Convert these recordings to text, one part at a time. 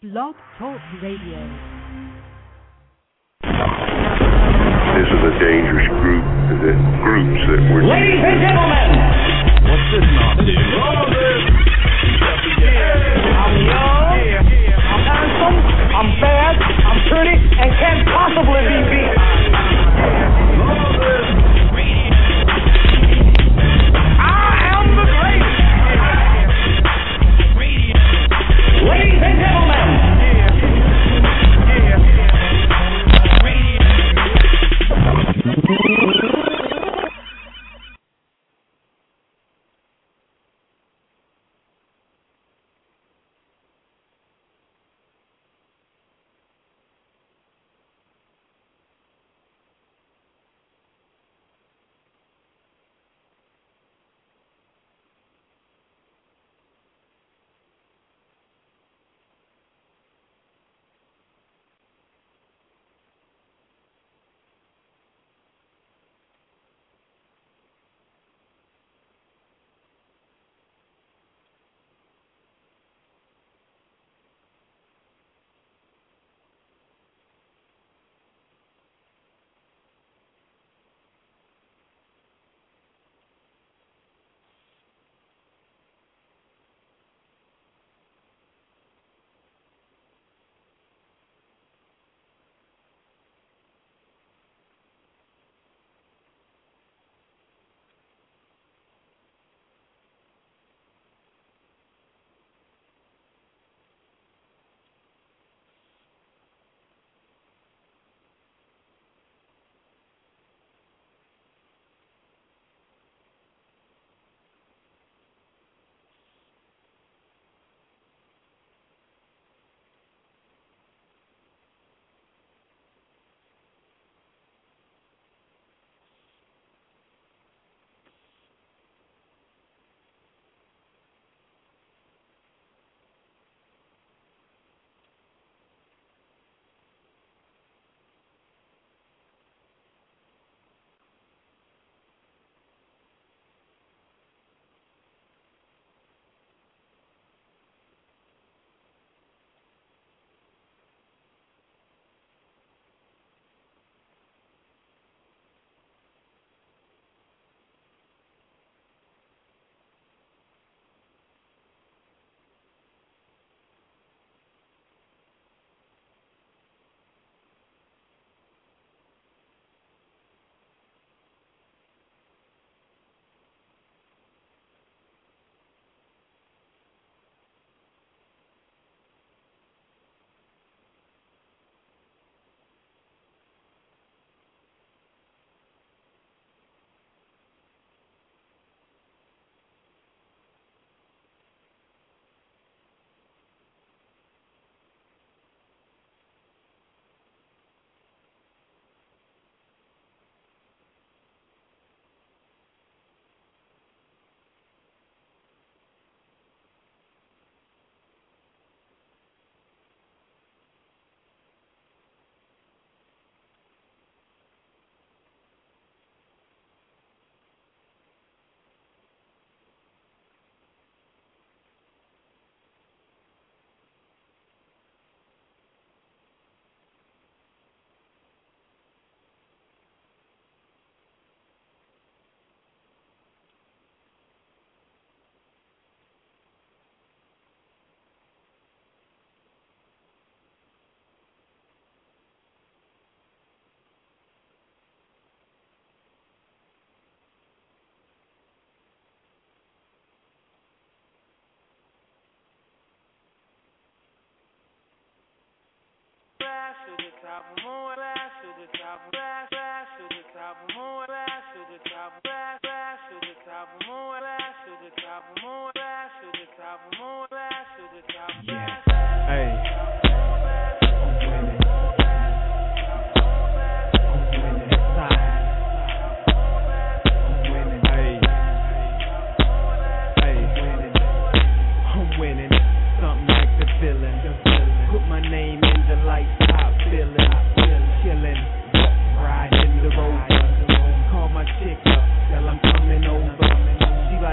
Blog Talk Radio. This is a dangerous groups that were... Ladies and gentlemen! What's this nonsense? I'm young, I'm handsome, I'm bad, I'm pretty, and can't possibly be beat. I am the greatest! Ladies and gentlemen!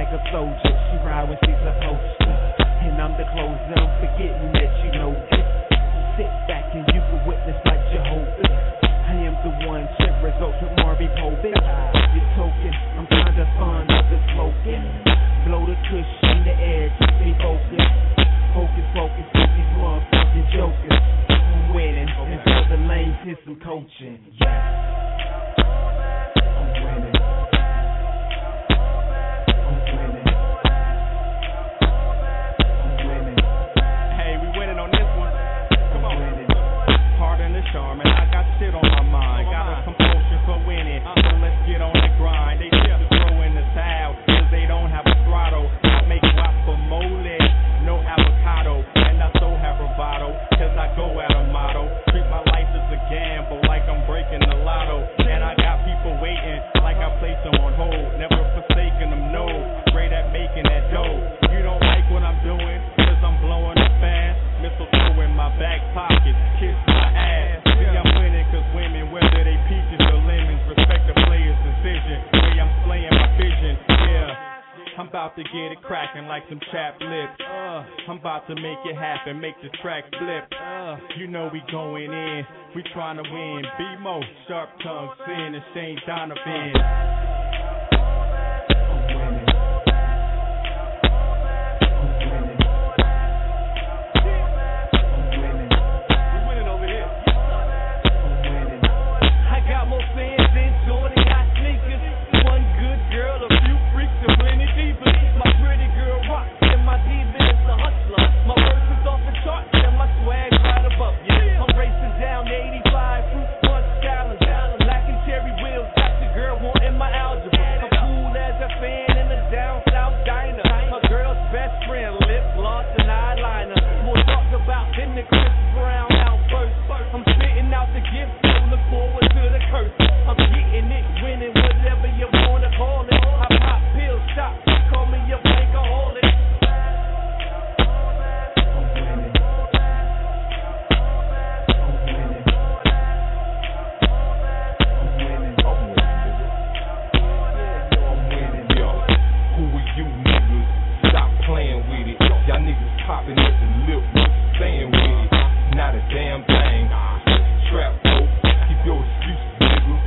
Soldier, she ride when she's supposed to. And I'm the closer, I'm forgetting that you know this. hit some coaching. I'm winning. Hey, we winning on this one. Come on. Pardon the charm, and I got shit on my mind. Got a compulsion for winning, so let's get on the grind. They just throw in the towel, cause they don't have a throttle. I make guacamole, no avocado, and I so have bravado, cause I go at a motto. Treat my life as a gamble, like I'm breaking the lotto. And I got people waiting, like I place them on hold. Never forsaking them, no. Great at making that dough. You don't like what I'm doing, cause I'm blowing the fast. Mistletoe in my back pocket, kiss my ass. See, I'm winning cause women, whether they peaches or lemons, respect the player's decision. Way I'm slaying my vision, yeah. I'm about to get it cracking like some chapped lips. I'm about to make it happen, make the track flip. You know we going in, we trying to win. B-Mo, Sharp Tongue, Sin, and Shane Donovan. Keep your excuses, nigga.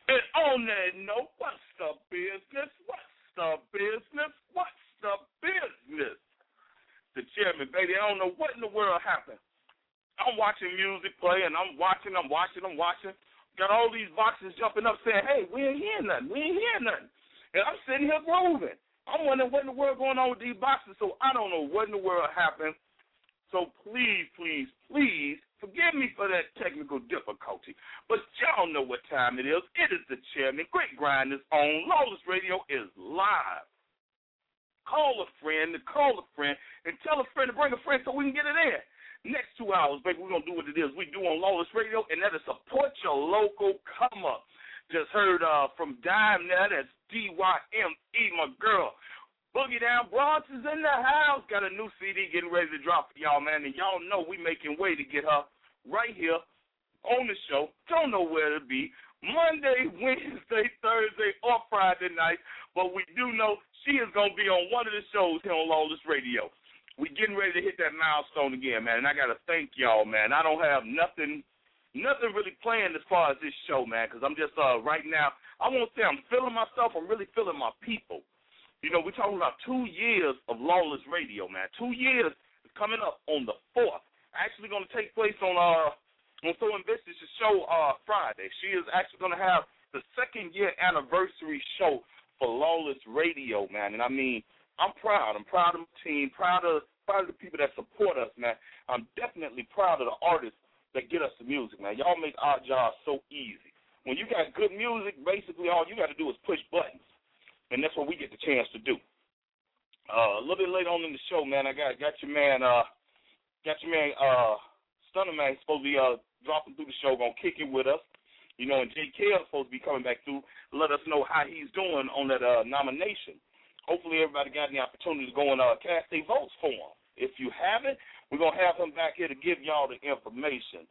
And on that note, what's the business? What's the business? What's the business? The chairman, baby, I don't know what in the world happened. I'm watching music play, and I'm watching. Got all these boxes jumping up saying, hey, we ain't hearing nothing. And I'm sitting here grooving. I'm wondering what in the world going on with these boxes, so I don't know what in the world happened. So please, please, please forgive me for that technical difficulty. But y'all know what time it is. It is the chairman. Great Grind is on. Lawless Radio is live. Call a friend, and tell a friend to bring a friend so we can get it in. Next 2 hours, baby, we're going to do what it is we do on Lawless Radio, and that is support your local come-up. Just heard from Dime now, that's D-Y-M-E, my girl. Boogie Down Bronx is in the house. Got a new CD getting ready to drop for y'all, man, and y'all know we making way to get her right here on the show. Don't know where to be. Monday, Wednesday, Thursday, or Friday night, but we do know she is going to be on one of the shows here on Lawless Radio. We getting ready to hit that milestone again, man, and I got to thank y'all, man. I don't have nothing really planned as far as this show, man, because I'm just right now, I won't say I'm feeling myself. I'm really feeling my people. You know, we're talking about 2 years of Lawless Radio, man. 2 years is coming up on the 4th. Actually going to take place on So Ambitious' show Friday. She is actually going to have the 2nd-year anniversary show for Lawless Radio, man. And I mean, I'm proud. I'm proud of my team, proud of the people that support us, man. I'm definitely proud of the artists that get us the music, man. Y'all make our job so easy. When you got good music, basically all you got to do is push buttons, and that's what we get the chance to do. A little bit later on in the show, man, I got your man, Stunner Man supposed to be dropping through the show, gonna kick it with us. You know, and J. Kell supposed to be coming back through, let us know how he's doing on that nomination. Hopefully everybody got the opportunity to go and cast their votes for him. If you haven't, we're going to have him back here to give y'all the information.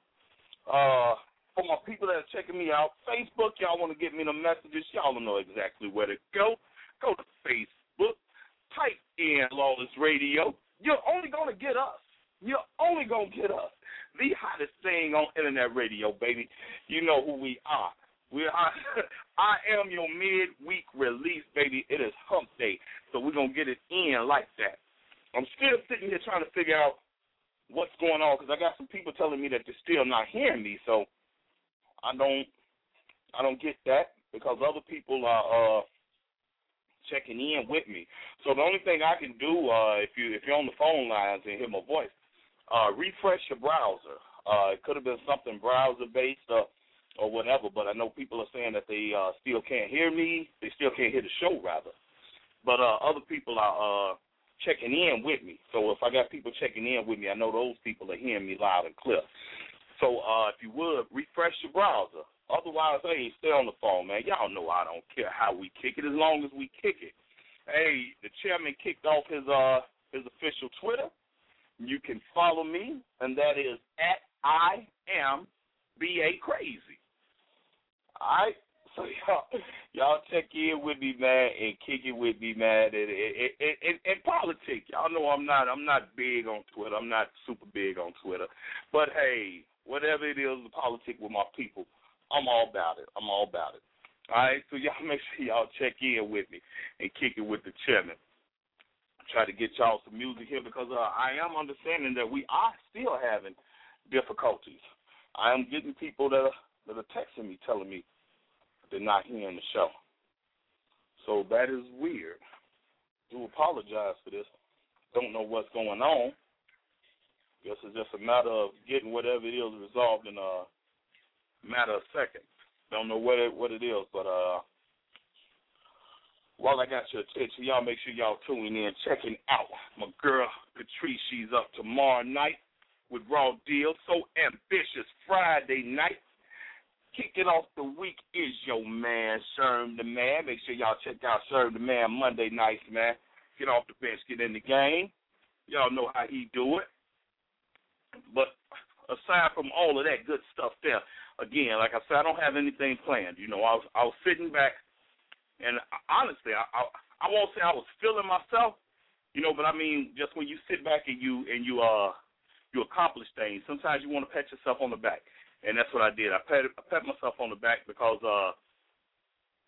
For my people that are checking me out, Facebook, y'all want to get me the messages, y'all don't know exactly where to go. Go to Facebook, type in Lawless Radio. You're only going to get us. You're only going to get us. The hottest thing on internet radio, baby. You know who we are. I am your midweek release, baby. It is hump day, so we're going to get it in like that. I'm still sitting here trying to figure out what's going on because I got some people telling me that they're still not hearing me, so I don't get that because other people are checking in with me. So the only thing I can do if you're on the phone lines and hear my voice, refresh your browser. It could have been something browser-based or whatever, but I know people are saying that they still can't hear me. They still can't hear the show, rather. But other people are checking in with me. So if I got people checking in with me, I know those people are hearing me loud and clear. So if you would, refresh your browser. Otherwise, hey, stay on the phone, man. Y'all know I don't care how we kick it as long as we kick it. Hey, the chairman kicked off his official Twitter. You can follow me, and that is at I am BA Crazy. All right, so y'all check in with me, man, and kick it with me, man. And politics, y'all know I'm not big on Twitter. I'm not super big on Twitter, but hey, whatever it is, the politics with my people, I'm all about it. All right, so y'all make sure y'all check in with me and kick it with the chairman. Try to get y'all some music here because I am understanding that we are still having difficulties. I am getting people that are texting me telling me they're not hearing the show. So that is weird. Do apologize for this. Don't know what's going on. Guess it's just a matter of getting whatever it is resolved in a matter of seconds. Don't know what it is, but while I got your attention, y'all make sure y'all tuning in, checking out my girl Catrice. She's up tomorrow night with Raw Deal. So Ambitious Friday night. Kicking off the week is your man, Sherm the Man. Make sure y'all check out Sherm the Man Monday nights, man. Get off the bench, get in the game. Y'all know how he do it. But aside from all of that good stuff there, again, like I said, I don't have anything planned. You know, I was sitting back, and honestly, I won't say I was feeling myself, you know, but I mean, just when you sit back and you accomplish things, sometimes you want to pat yourself on the back. And that's what I did. I pat myself on the back because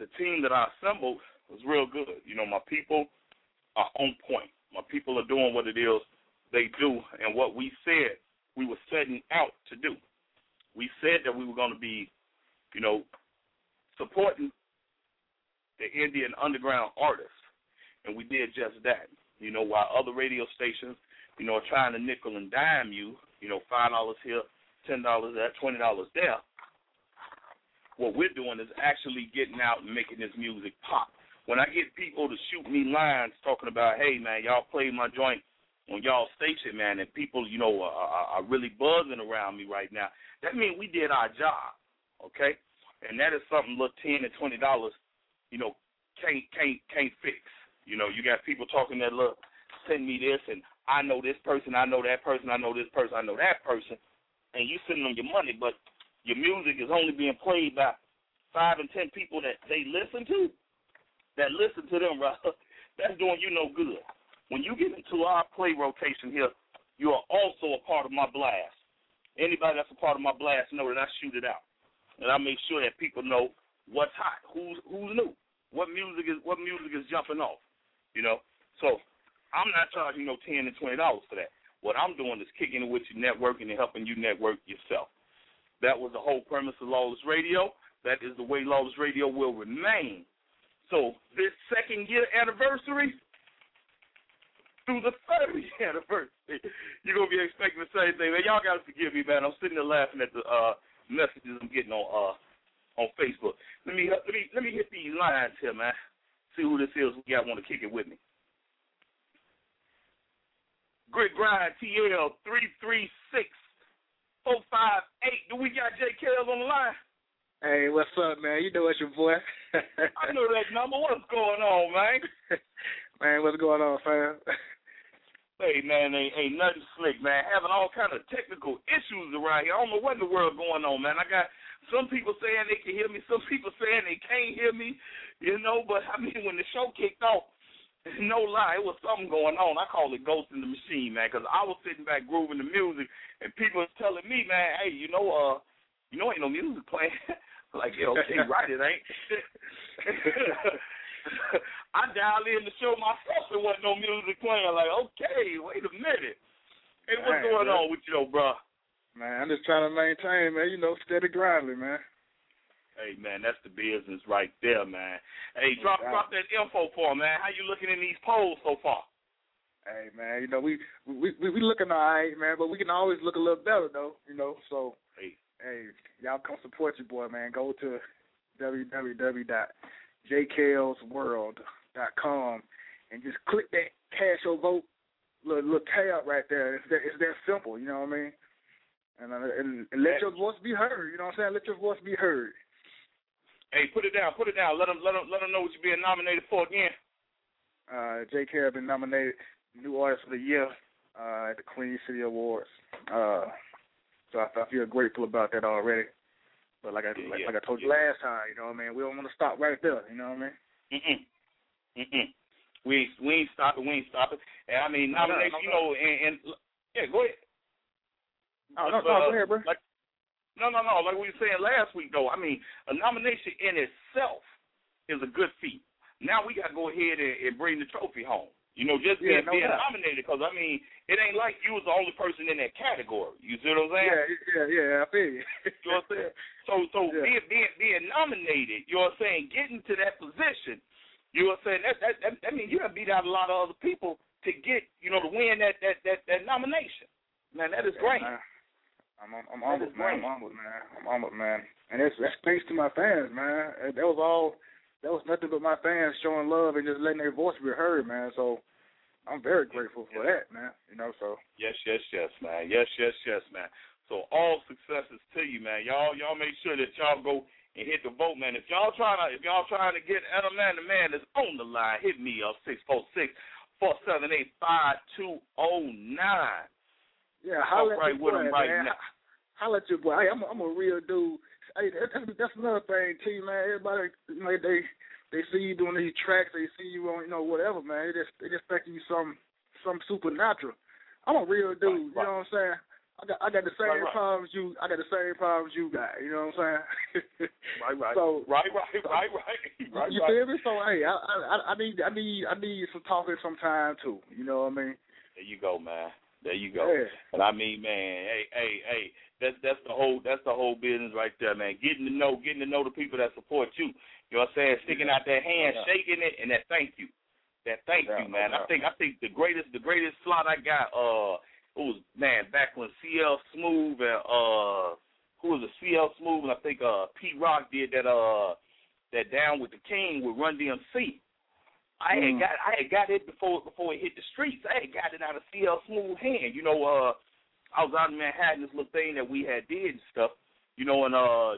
the team that I assembled was real good. You know, my people are on point. My people are doing what it is they do and what we said we were setting out to do. We said that we were going to be, you know, supporting the Indian underground artists, and we did just that. You know, while other radio stations, you know, are trying to nickel and dime you, you know, $5 here, $10 there, $20 there, what we're doing is actually getting out and making this music pop. When I get people to shoot me lines talking about, hey, man, y'all played my joint on y'all station, man, and people, you know, are really buzzing around me right now, that means we did our job, okay? And that is something little $10 and $20, you know, can't fix. You know, you got people talking that, look, send me this, and I know this person, I know that person, I know this person, I know that person, and you sitting on your money, but your music is only being played by 5 and 10 people that they listen to, them, right? That's doing you no good. When you get into our play rotation here, you are also a part of my blast. Anybody that's a part of my blast know that I shoot it out, and I make sure that people know what's hot, who's new, what music is jumping off, you know. So I'm not charging no $10 and $20 for that. What I'm doing is kicking it with you, networking, and helping you network yourself. That was the whole premise of Lawless Radio. That is the way Lawless Radio will remain. So this second-year anniversary through the 30th anniversary, you're going to be expecting the same thing. Man, y'all got to forgive me, man. I'm sitting there laughing at the messages I'm getting on Facebook. Let me hit these lines here, man. See who this is. We got want to kick it with me. Grit Grind TL 336 458. Do we got J. Kells on the line? Hey, what's up, man? You know it's your boy. I know that number. What's going on, man? Man, what's going on, fam? Hey, man, ain't nothing slick, man. Having all kind of technical issues around here. I don't know what in the world going on, man. I got some people saying they can hear me, some people saying they can't hear me, you know, but, I mean, when the show kicked off, no lie, it was something going on. I call it Ghost in the Machine, man, because I was sitting back grooving the music, and people was telling me, man, hey, ain't no music playing. Like, yeah, okay, right, it ain't. I dialed in the show myself, there wasn't no music playing. Like, okay, wait a minute. Hey, what's going on with you, though, bro? Man, I'm just trying to maintain, man, steady grinding, man. Hey, man, that's the business right there, man. Hey, drop that info for me, man. How you looking in these polls so far? Hey, man, we looking all right, man, but we can always look a little better, though, so, hey, y'all come support your boy, man. Go to www.jkelsworld.com and just click that cast your vote little tab right there. It's that simple, you know what I mean? And let your voice be heard, you know what I'm saying? Let your voice be heard. Hey, put it down. Let them know what you're being nominated for again. J. Kell been nominated New Artist of the Year at the Queen City Awards. So I feel grateful about that already. But like I told you last time, you know what I mean? We don't want to stop right there, you know what I mean? We ain't stopping. And I mean, nomination, and yeah, go ahead. Oh, no, go ahead, bro. No. Like we were saying last week, though, I mean, a nomination in itself is a good feat. Now we got to go ahead and bring the trophy home. Just being nominated, because, I mean, it ain't like you was the only person in that category. You see what I'm saying? Yeah, I feel you. You know what I'm saying? So being nominated, you know what I'm saying, getting to that position, you know what I'm saying, that means you have beat out a lot of other people to get, to win that nomination. Man, that is great. Man. I'm humbled, man. I'm humbled, man. And that's thanks to my fans, man. That was nothing but my fans showing love and just letting their voice be heard, man. So I'm very grateful for that, man. So. Yes, man. Yes, man. So all successes to you, man. Y'all make sure that y'all go and hit the vote, man. If y'all trying to get Edelman, the man that's on the line, hit me up 646-478-5209. Yeah, holla at your boy, man. Holla at your boy. Hey, I'm a real dude. Hey, that's another thing too, man. Everybody, they see you doing these tracks, they see you on, whatever, man. They just think you some supernatural. I'm a real dude. You know what I'm saying? I got the same right. problems you. I got the same problems you got. You know what I'm saying? Right. So right. You feel me? So hey, I need some talking sometime too. You know what I mean? There you go, man. There you go. Yeah. And I mean, man, hey. That's the whole business right there, man. Getting to know the people that support you. You know what I'm saying? Sticking out that hand, shaking it, and that thank you. That thank you, man. I think the greatest slot I got it was, man, back when CL Smooth and who was it? CL Smooth and I think P Rock did that Down with the King with Run DMC. I had got it before it hit the streets. I had got it out of CL Smooth hand. You know, I was out in Manhattan, this little thing that we had did and stuff. You know, and I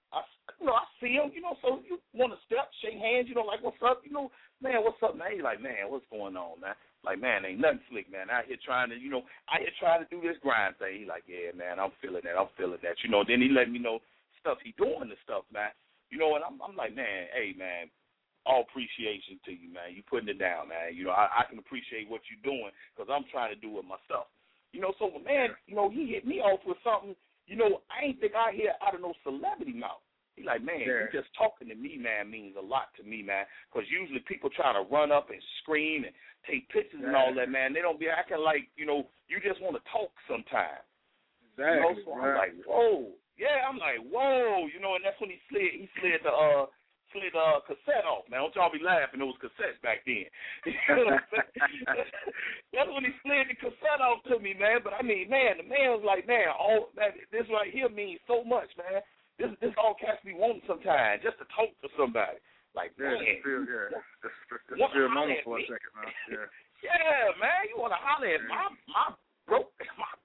see him. You know, so you want to step, shake hands. You know, like what's up? You know, man, what's up, man? He's like, man, what's going on, man? Like, man, ain't nothing slick, man. Out here trying to do this grind thing. He like, yeah, man, I'm feeling that. You know, then he let me know stuff he doing and stuff, man. You know, and I'm like, man, hey, man, all appreciation to you, man. You putting it down, man. You know, I can appreciate what you're doing because I'm trying to do it myself. You know, so, man, you know, he hit me off with something, you know, I ain't think I hear out of no celebrity mouth. He like, man, you just talking to me, man, means a lot to me, man, because usually people try to run up and scream and take pictures and all that, man. They don't be acting like, you know, you just want to talk sometimes. Exactly. You know, so I'm like, whoa. Yeah, I'm like, whoa. You know, and that's when he slid the cassette off, man. Don't y'all be laughing. It was cassettes back then. You know what I'm saying? That's when he slid the cassette off to me, man. But, I mean, man, the man was like, man, this right here means so much, man. This all cats me wanting sometimes, just to talk to somebody. Like, man. Just feel normal for a second, man. Yeah, man. You want to holler at my broke,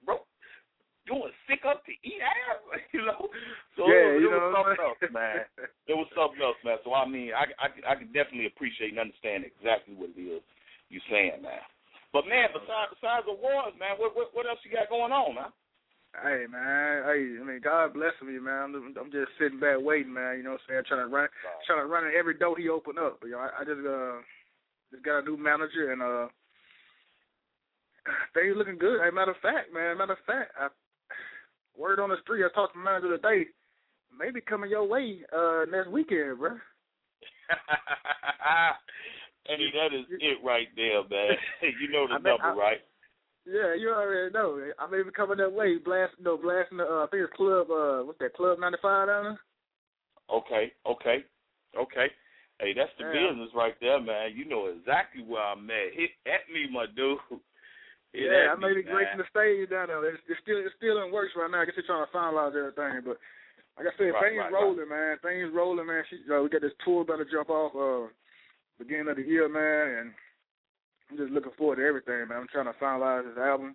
doing sick up to eat ass, you know? So it was something else, man. It was something else, man. So, I mean, I can definitely appreciate and understand exactly what it is you're saying, man. But, man, besides awards, man, what else you got going on, man? Hey, man. Hey, I mean, God bless me, man. I'm just sitting back waiting, man. You know what I'm saying? Trying to run in every door he opened up. But, you know, I just got a new manager, and things looking good. Hey, matter of fact, word on the street, I talked to the manager today, maybe coming your way next weekend, bro. Hey, that is it right there, man. You know the number, right? Yeah, you already know. I may be coming that way, blasting the, I think it's Club, what's that, Club 95 down there? Okay. Hey, that's the business right there, man. You know exactly where I'm at. Hit at me, my dude. I may be gracing the stage down there. It's still in works right now. I guess they're trying to finalize everything, but like I said, things rolling, man. Things rolling, man. We got this tour about to jump off beginning of the year, man, and I'm just looking forward to everything, man. I'm trying to finalize this album,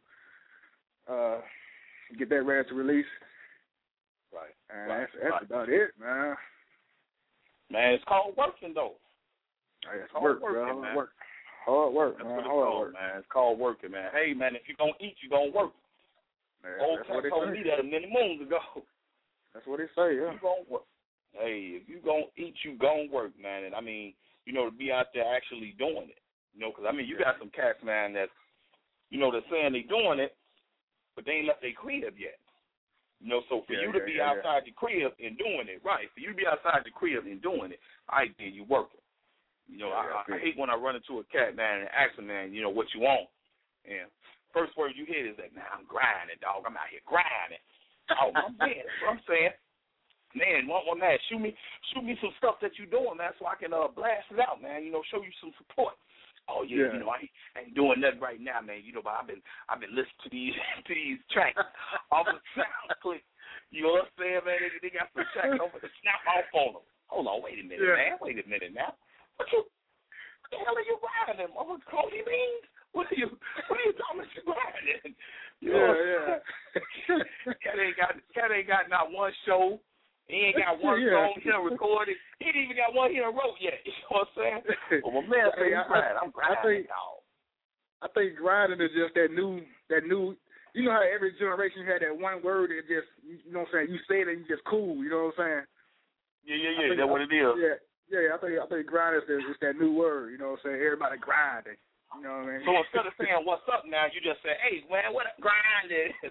get that ready to release. Right. And that's about it, man. Man, it's called working, though. Hey, it's work, bro. Hard work, man. Hard work, man. It's called working, man. Hey, man, if you're going to eat, you're going to work. Man, Old Cat told me that many moons ago. That's what they say, yeah. You going to work. Hey, if you're going to eat, you going to work, man. And, I mean, you know, to be out there actually doing it. You know, because, I mean, you got some cats, man, that, you know, they're saying they're doing it, but they ain't left their crib yet. You know, so for you to be outside the crib and doing it, right, for you to be outside the crib and doing it, then you working. You know, I hate when I run into a cat, man, and ask him, man, you know, what you want. And first word you hear is like, man, I'm grinding, dog. I'm out here grinding. Oh, man, that's what I'm saying. Man, one man, shoot me some stuff that you're doing, man, so I can blast it out, man. You know, show you some support. Oh yeah, you know, I ain't doing nothing right now, man. You know, but I've been listening to these tracks off the SoundClick. You know what I'm saying, man? They got some tracks over the snap off on them. Hold on, wait a minute, man. Wait a minute now. What the hell are you grinding? Mother Cody Beans? What are you talking about? You grinding? You know Cat ain't got not one show. He ain't got one song here recorded. He ain't even got one here wrote yet. You know what I'm saying? Well, my man said he's grinding. I'm grinding, dog. I think grinding is just that new. You know how every generation had that one word that just, you know what I'm saying, you say it and you just cool. You know what I'm saying? Yeah. That's what it is. Yeah. I think grinding is that new word. You know what I'm saying? Everybody grinding. You know what I mean? So instead of saying what's up now, you just say, hey man, what up, grinding?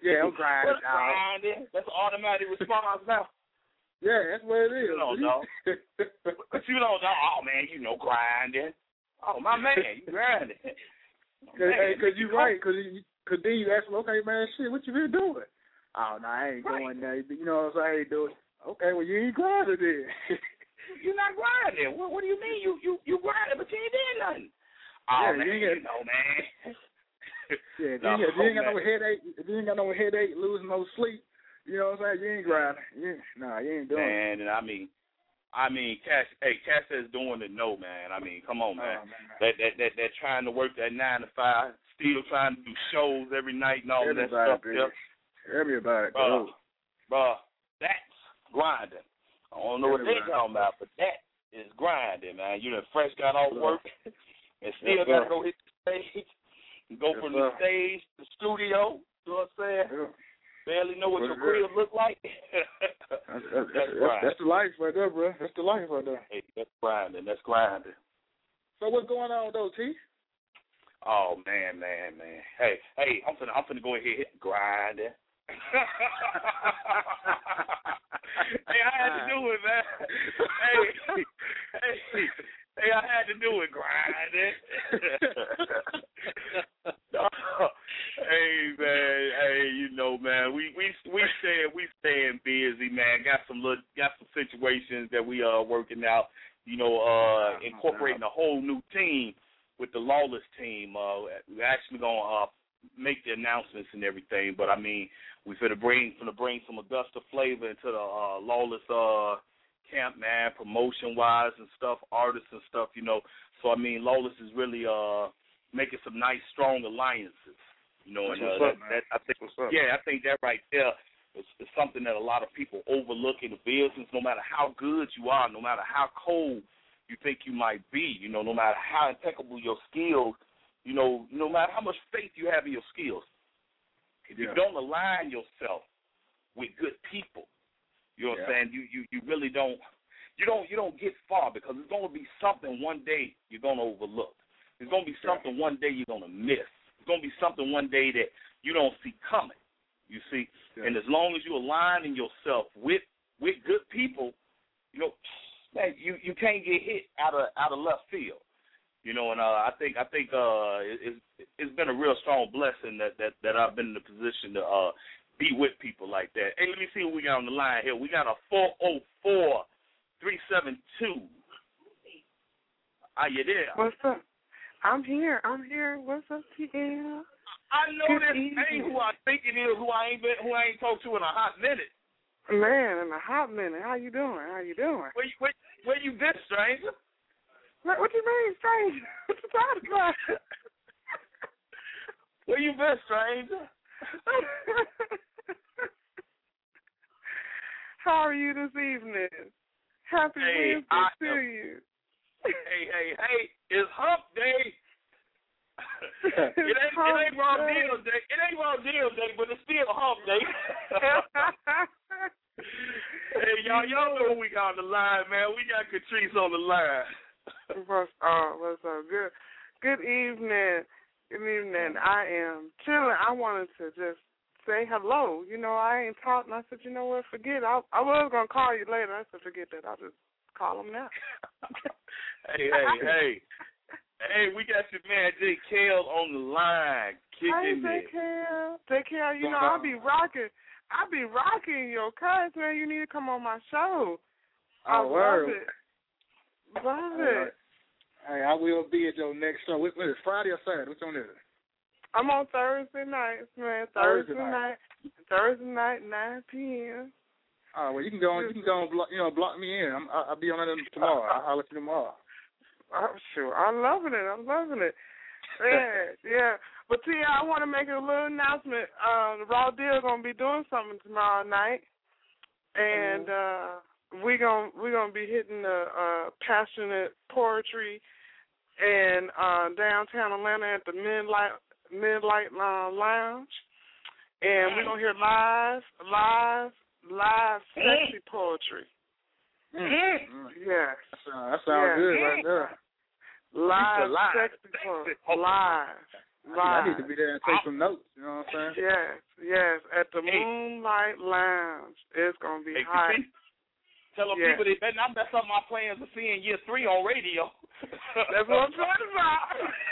Yeah, I'm grinding. Grinding. That's an automatic response now. Yeah, that's what it is. You don't know. But you don't know. Oh, man, you know grinding. Oh, my man, you grinding. Because you're right. Because then you ask them, okay, man, shit, what you been doing? Oh, no, I ain't doing that. You know what I'm saying? I ain't doing. Okay, well, you ain't grinding then. You're not grinding. What do you mean? You grinding, but you ain't doing nothing. Oh, yeah, man, you know, man. Yeah, if you ain't got no headache, if you ain't got no headache, losing no sleep, you know what I'm saying? You ain't grinding. You ain't doing it. Man, and I mean, Cass is doing it. No, man. I mean, come on, man. They're trying to work that 9 to 5, still trying to do shows every night and all that stuff. Everybody, bro, that's grinding. I don't know what they're talking about, but that is grinding, man. You done fresh got off work and still got to go hit the stage, go from the stage to the studio. You know what I'm saying? Yeah. Barely know what your career look like. That's the life right there, bro. That's the life right there. Hey, that's grinding. So what's going on though, T? Oh man. Hey, I'm finna go ahead and hit grinding. Hey, I had to do it, man. Hey, I had to do it, grinding. Hey, man. Hey, you know, man. We staying busy, man. Got some situations that we are working out. You know, incorporating a whole new team with the Lawless team. We're actually gonna make the announcements and everything. But I mean, we finna bring some Augusta flavor into the Lawless camp, man. Promotion wise and stuff, artists and stuff. You know, so I mean, Lawless is really making some nice, strong alliances. You know, and I think that right there is something that a lot of people overlook in the business. No matter how good you are, no matter how cold you think you might be, you know, no matter how impeccable your skills, you know, no matter how much faith you have in your skills, if you don't align yourself with good people, you know what I'm saying, you really don't get far, because it's going to be something one day you're going to overlook. There's going to be something one day you're going to miss. It's going to be something one day that you don't see coming, you see. Yeah. And as long as you align yourself with good people, you know, man, you can't get hit out of left field, you know. And I think it's been a real strong blessing that I've been in the position to be with people like that. Hey, let me see what we got on the line here. We got a 404-372. Are you there? What's up? I'm here. What's up, TL? I know this ain't who I think it is, who I ain't talked to in a hot minute. Man, in a hot minute. How you doing? Where you been, stranger? What you mean, stranger? What you talking about? Where you been, stranger? How are you this evening? Happy Wednesday to you. Hey, it's hump day. It ain't Raw Deal Day. It ain't Raw Deal Day, but it's still hump day. Hey, y'all know who we got on the line, man. We got Catrice on the line. What's up? Good evening. I am chilling. I wanted to just say hello. You know, I ain't talked, and I said, you know what, forget it. I was going to call you later. I said, forget that. I'll just call him now. Hey, we got your man J. Kale on the line. Kicking it. J. Kale, you know, I'll be rocking your cuts, man. You need to come on my show. I love it. Hey, I will be at your next show. What is it, Friday or Saturday? Which one is it? I'm on Thursday nights, man. Thursday night, 9 p.m. Oh, well, you can go and block me in. I'll be on it tomorrow. I'll let you tomorrow. I'm sure. I'm loving it. Yeah. But I want to make a little announcement. The Raw Deal gonna be doing something tomorrow night, and we're gonna be hitting the passionate poetry in downtown Atlanta at the Midlight Lounge, and we're gonna hear live sexy poetry. Yes. That sounds good right there. Live sexy poetry. Live. I need to be there and take some notes. You know what I'm saying? Yes. At the Moonlight Lounge, it's gonna be hot. Tell them people they better not mess up my plans of seeing year 3 on radio. That's what I'm talking about.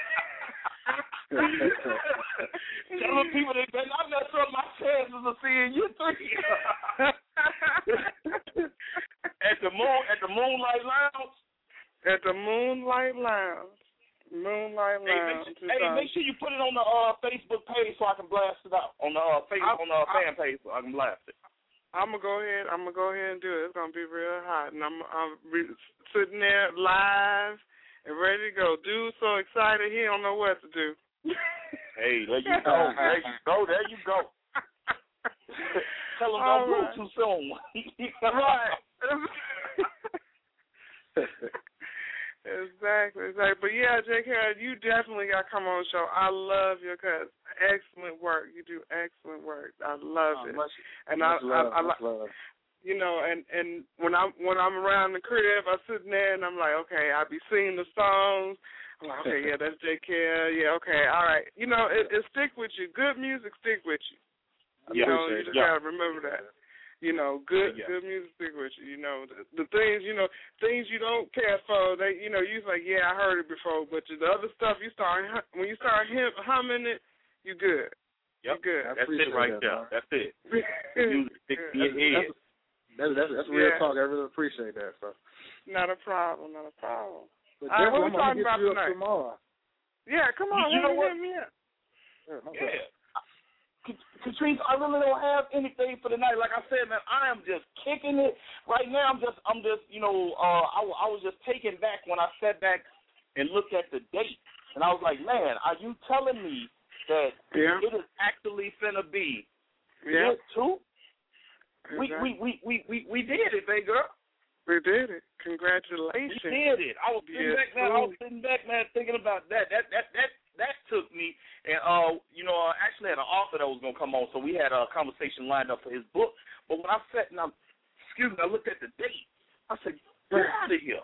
Tell them people they better not mess up my chances of seeing year 3. At the Moonlight Lounge. At the Moonlight Lounge. Hey, make sure you put it on the Facebook page so I can blast it out on the fan page so I can blast it. I'm gonna go ahead and do it. It's gonna be real hot, and I'm sitting there live and ready to go. Dude's so excited he don't know what to do. Hey, there you go. There you go. Tell him don't move too soon. Right. Exactly. But yeah, J.K., you definitely got to come on the show. I love your cuts. Excellent work. You do excellent work. I love it. Much love. You know, and when I'm around the crib, I'm sitting there and I'm like, okay, I be singing the songs. I'm like, okay, yeah, that's J.K. Yeah, okay, all right. You know, it stick with you. Good music stick with you. You know, you just gotta remember that. You know, good music stick with you. You know, the things you don't care for. They, you know, you're like, yeah, I heard it before, but the other stuff when you start humming it, you good. Yep. You good. That's it right there. That's it. Music sticks in your head. That's real talk. I really appreciate that. So. Not a problem. But what we talking about tonight? Tomorrow. Yeah, come on. You know what? Yeah. Katrice, I really don't have anything for the night. Like I said, man, I am just kicking it right now. I'm just, you know, I was just taken back when I sat back and looked at the date, and I was like, man, are you telling me that it is actually finna be year 2? Exactly. We did it, baby girl. We did it. Congratulations. We did it. I was sitting back, man, thinking about that. That took me, and you know, I actually had an author that was gonna come on, so we had a conversation lined up for his book. But when I sat and I looked at the date, I said, get out of here.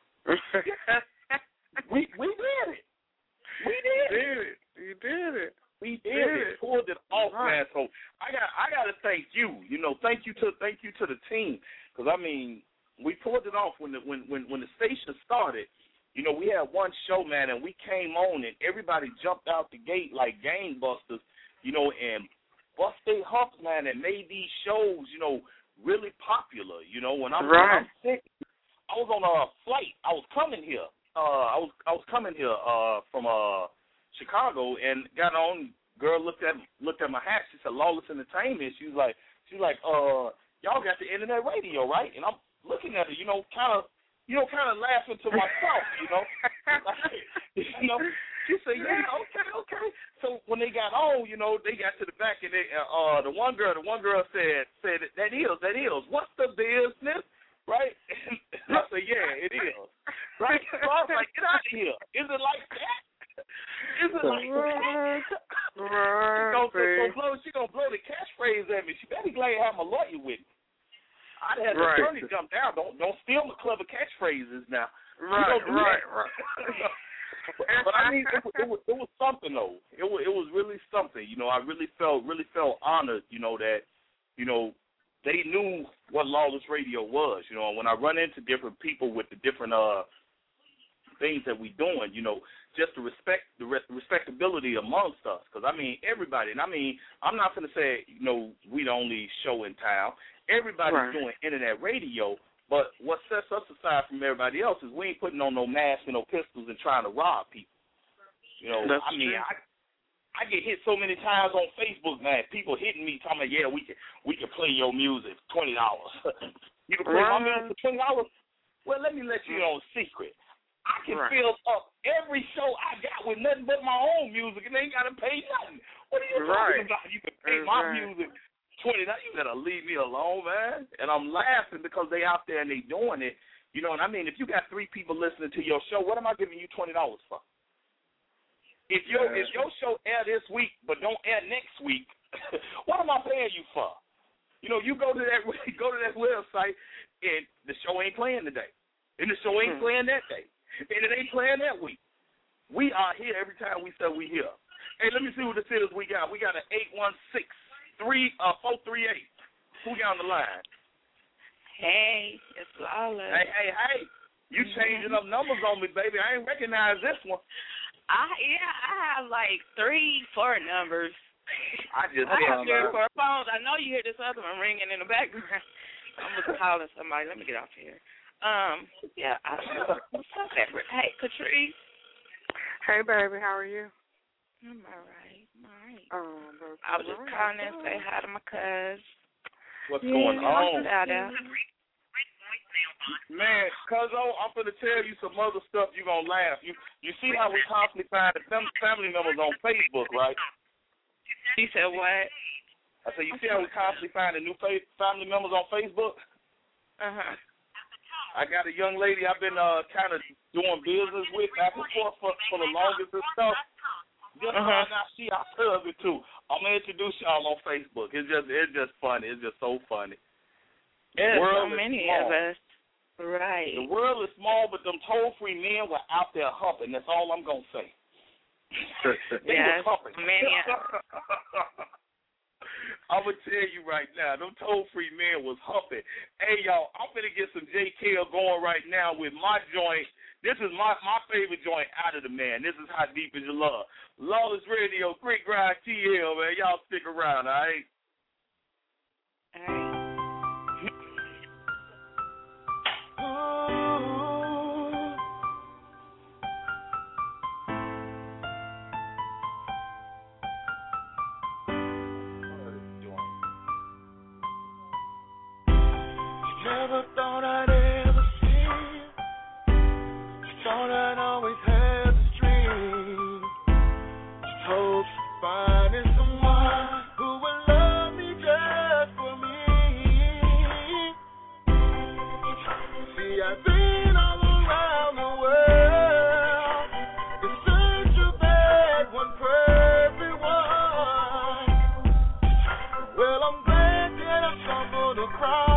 we did it. You did it. We did it. Pulled it off, man. So I gotta thank you. You know, thank you to the team, because I mean, we pulled it off when the station started. You know, we had one show, man, and we came on, and everybody jumped out the gate like gangbusters, you know, and Busted Huff, man, and made these shows, you know, really popular. You know, when I'm sick, I was on a flight. I was coming here. I was coming here from Chicago, and got on. Girl looked at my hat. She said, Lawless Entertainment. She was like, y'all got the internet radio, right? And I'm looking at her, you know, kind of laughing to myself, you know. You know, she said, yeah, okay. So when they got on, you know, they got to the back, and they, the one girl said, that is, what's the business, right? And I said, yeah, it is, right? So I was like, get out of here. Is it like that? Is it like that? She gonna blow the catchphrase at me. She better be glad I have my lawyer with me. I'd have the attorney jump down. Don't steal my clever catchphrases now. Right. But I mean, it was something though. It was really something. You know, I really felt honored. You know that, you know, they knew what Lawless Radio was. You know, when I run into different people with the different things that we doing, you know, just the respectability amongst us. Because I mean, everybody. And I mean, I'm not going to say, you know, we the only show in town. Everybody's doing internet radio, but what sets us aside from everybody else is we ain't putting on no masks and no pistols and trying to rob people. You know, I mean, I get hit so many times on Facebook, man. People hitting me, talking about, yeah, we can play your music for $20. You can play my music for $20? Well, let me let you know a secret. I can fill up every show I got with nothing but my own music, and they ain't got to pay nothing. What are you talking about? You can pay my music $20. You better leave me alone, man. And I'm laughing because they out there and they doing it. You know what I mean? If you got 3 people listening to your show, what am I giving you $20 for? If your show air this week but don't air next week, what am I paying you for? You know, you go to that website and the show ain't playing today, and the show ain't playing that day, and it ain't playing that week. We are here every time we say we here. Hey, let me see what this is we got. We got an 816-438. Who got on the line? Hey, it's Lawless. Hey. You changing up numbers on me, baby. I ain't recognize this one. I have like 3-4 numbers. I have 3 or 4 phones. I know you hear this other one ringing in the background. I'm just calling somebody. Let me get off here. What's up, Everett? Hey, Catrice. Hey, baby. How are you? I'm all right. I was just calling in to say hi to my cuz. What's going on? Shout out. Man, cuzzo, I'm going to tell you some other stuff you're going to laugh. You see how we constantly find family members on Facebook, right? You said what? I said, you see how we constantly find the new family members on Facebook? Uh-huh. I got a young lady I've been kind of doing business with back and forth for the longest and stuff. Just found out she our cousin, too. I'm going to introduce y'all on Facebook. It's just funny. It's just so funny. There's so many of us. Right. The world is small, but them toll-free men were out there humping. That's all I'm going to say. They were humping. Many. I'm going to tell you right now, them toll-free men was humping. Hey, y'all, I'm going to get some JKL going right now with my joint. This is my favorite joint out of the man. This is How Deep Is Your Love. Lawless Radio, Quick Grind TL, man. Y'all stick around, all right? All right. Never thought I'd ever see it. Thought I'd always had this dream. Hopes of finding someone who will love me just for me. See, I've been all around the world in search of that one perfect one. Well, I'm glad that I stumbled across.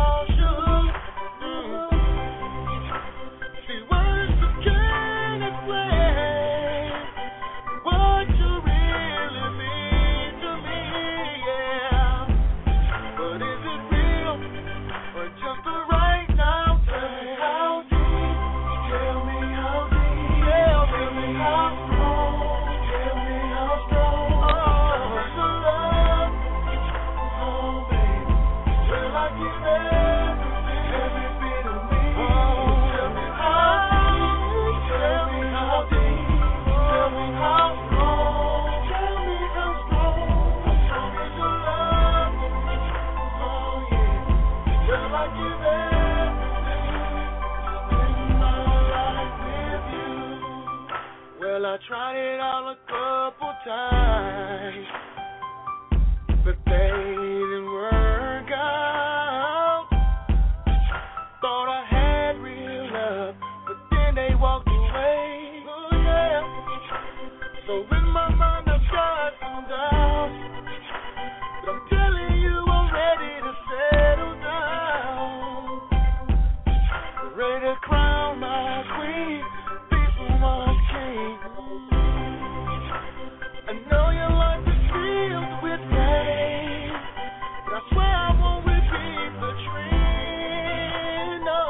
I tried it out a couple times, but they didn't work out. Thought I had real love, but then they walked away. Oh yeah. So in my mind I've got some doubts, but I'm telling you I'm ready to settle down. Ready to crown my queen, be someone's king. I know your life is filled with pain, but I swear I won't repeat the trend, no.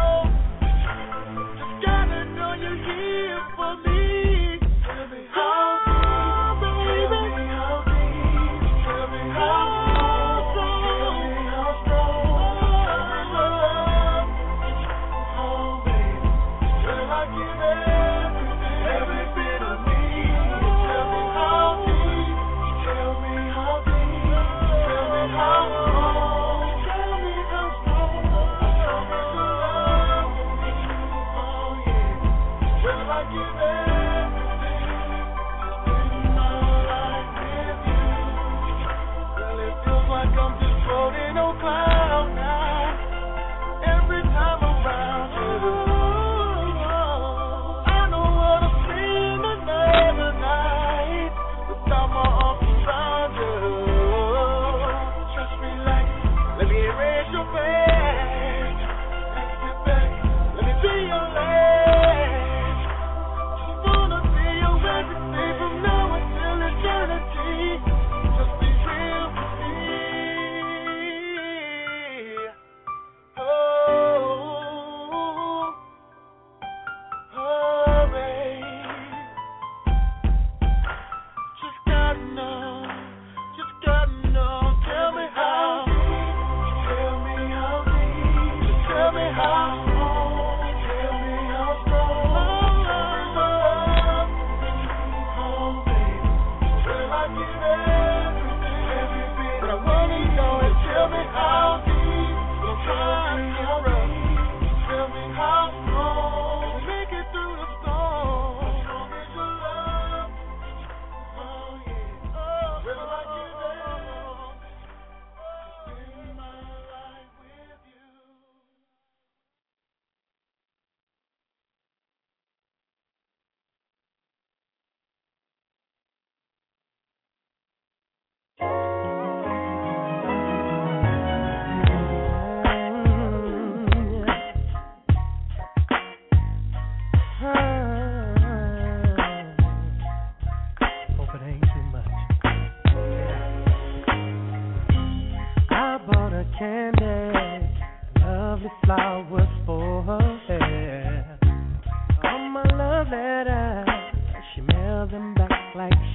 Just gotta know you're here for me. Tell me how deep, baby. Tell me how deep. Tell me how strong. Tell me how strong. Tell me love. Oh, baby.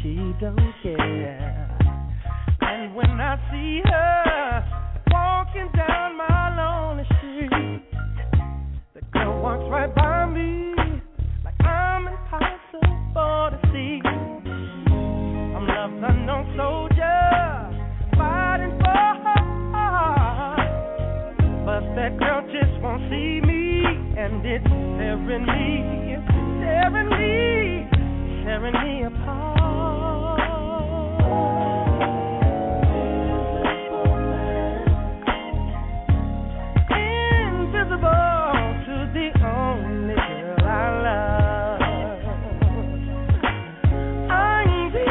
she don't care. And when I see her walking down my lonely street, the girl walks right by me like I'm impossible to see. I'm love's unknown soldier, fighting for her heart, but that girl just won't see me, and it's tearing me apart. Invisible to the only girl I love. I'm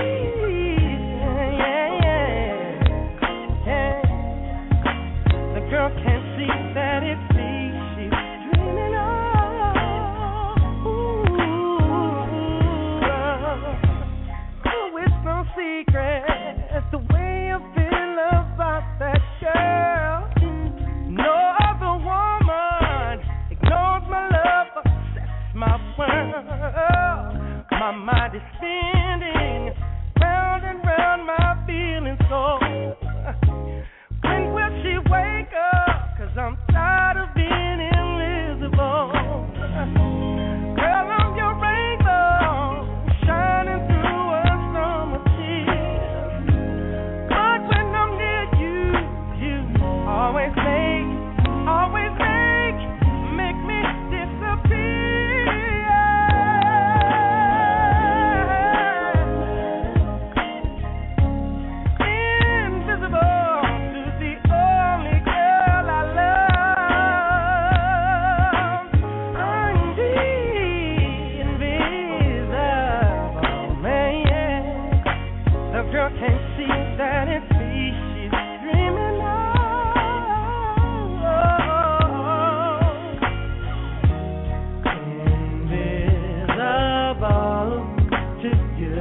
the girl can't see that it's me she's dreaming of. It's no secret the way I feel about that girl. No other woman ignores my love, upsets my world. My mind is spinning round and round my feelings so. When will she wake up? 'Cause I'm tired of being invisible. Girl, I'm your rainbow, shining through a storm of tears. But when I'm near you, you always make me disappear. Invisible to the only girl I love. I'm the invisible man. The girl can't see that it's me she's dreaming of. Invisible to you.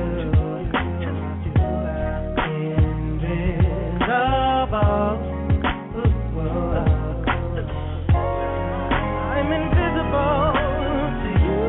I'm invisible to you.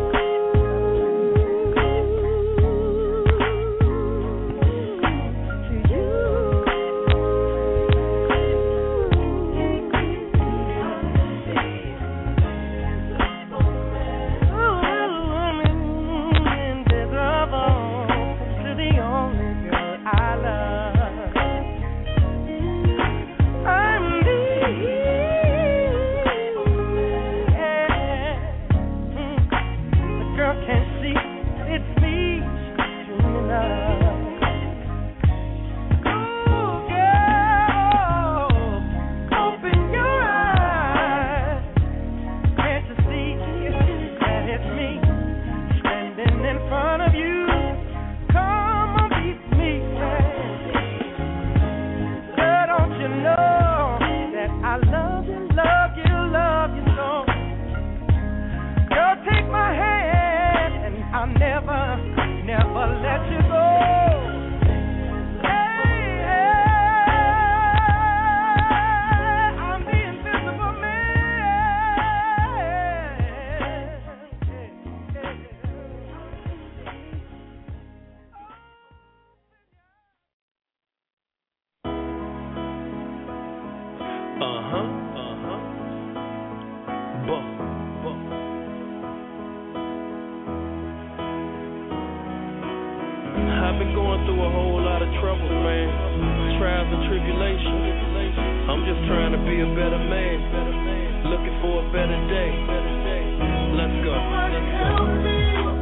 I've been going through a whole lot of troubles, man. Trials and tribulations. I'm just trying to be a better man. Looking for a better day. Let's go. Help me,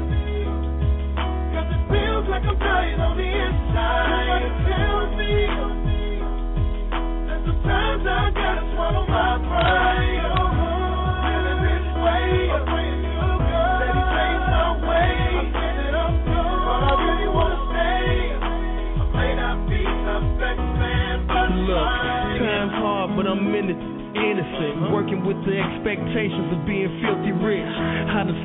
'cause it feels like I'm dying on the inside. Tell me that sometimes I gotta swallow my pride. Feeling this way, I'm praying you go. Let me change my way. I'm getting up, but I really wanna stay. I may not be the best man, but look, time's hard, but I'm in it. Innocent, working with the expectations of being filthy rich. I done stumbled and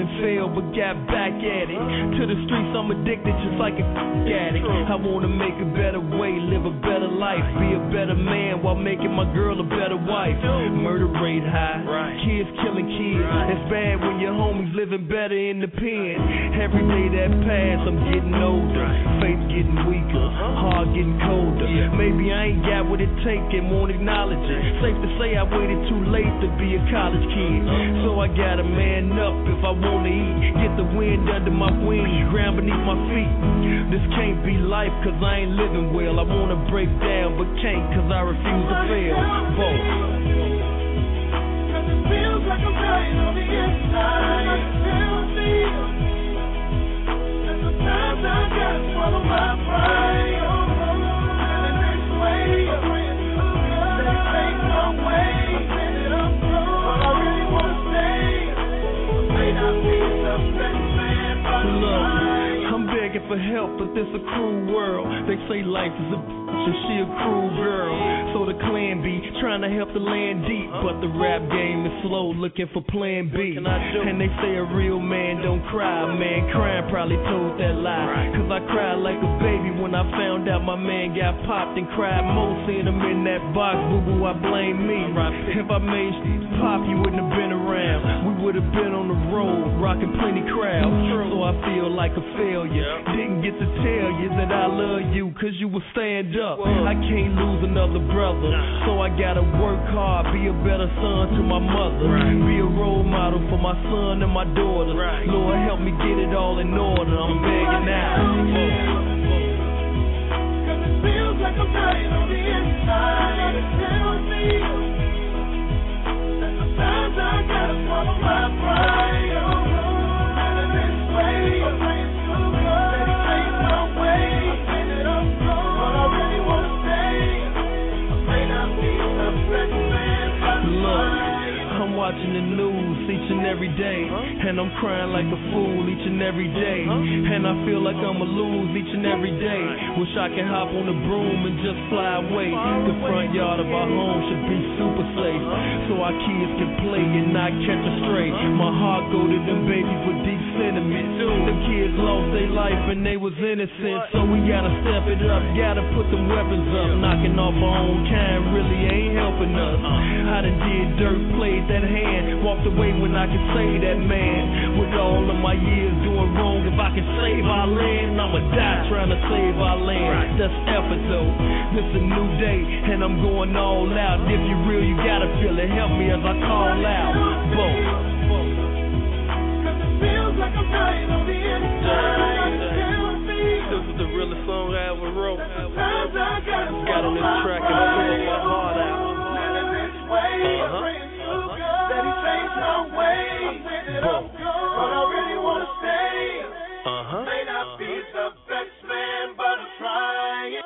failed but got back at it. To the streets I'm addicted just like a addict. I wanna make a better way, live a better life, be a better man while making my girl a better wife. Murder rate high, kids killing kids. It's bad when your homies living better in the pen. Every day that pass I'm getting older, faith getting weaker, heart getting colder. Maybe I ain't got what it take and won't acknowledge it. Safe to say I waited too late to be a college kid. So I gotta man up if I wanna eat. Get the wind under my wings, ground beneath my feet. This can't be life cause I ain't living well. I wanna break down but can't cause I refuse to fail. Both. Cause it feels like I'm dying on the inside. I can still feel. And sometimes I gotta swallow my pride. And this way, they take my way. But I really wanna stay. May not be the best man, but I'm begging for help, but this a cruel world. They say life is a and she a cruel girl. So the clan be trying to help the land deep, but the rap game is slow, looking for plan B. And they say a real man don't cry. Man crying probably told that lie. Cause I cried like a baby when I found out my man got popped, and cried more seeing him in that box. Boo-boo, I blame me. If I made pop, you wouldn't have been around. We would have been on the road, rocking plenty crowds. So I feel like a failure. Didn't get to tell you that I love you cause you would stand up. I can't lose another brother, so I gotta work hard, be a better son to my mother, be a role model for my son and my daughter. Lord help me get it all in order, I'm begging out. Cause it feels like I'm dying on the inside, and it tells me that sometimes I gotta swallow my pride. And this way, let it take my way. I'm watching the news each and every day, and I'm crying like a fool each and every day, and I feel like I'ma lose each and every day. Wish I could hop on the broom and just fly away. The front yard of our home should be super safe, so our kids can play and not catch a stray. My heart go to them babies with deep sentiment. The kids lost their life and they was innocent, so we gotta step it up, gotta put them weapons up. Knocking off our own kind really ain't helping us. I done did dirt, played that hand, walked away when I could say that man. With all of my years doing wrong, if I can save our land, I'ma die trying to save our land. That's effort though, this a new day and I'm going all out. If you real, you gotta feel it, help me as I call out. Both. Cause it feels like I'm dying on the inside. This is the realest song I ever wrote. Got on this track and poured my heart out. That he changed my way. But I really wanna stay. May not be the best man, but I'm trying.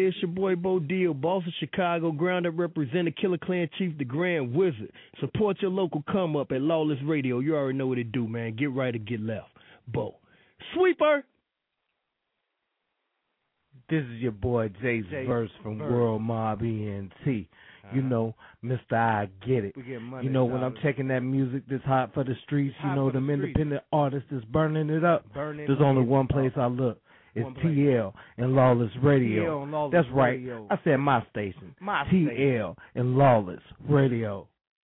it's your boy Bo Deal, boss of Chicago, ground up representative, Killer Clan Chief, the Grand Wizard. Support your local come up at Lawless Radio. You already know what it do, man. Get right or get left. Bo. Sweeper. This is your boy Jay's Verse from World Mob ENT. You know, Mr. I Get It. You know, when I'm checking that music that's hot for the streets, you know, them independent artists that's burning it up, there's only one place I look. It's TL and Lawless Radio. That's right. I said my station. TL and Lawless Radio.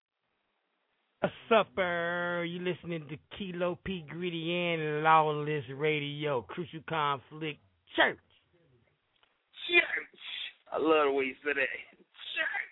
A supper. You listening to Kilo P. Gritty and Lawless Radio. Crucial Conflict Church. Church. I love the way you said that. Church.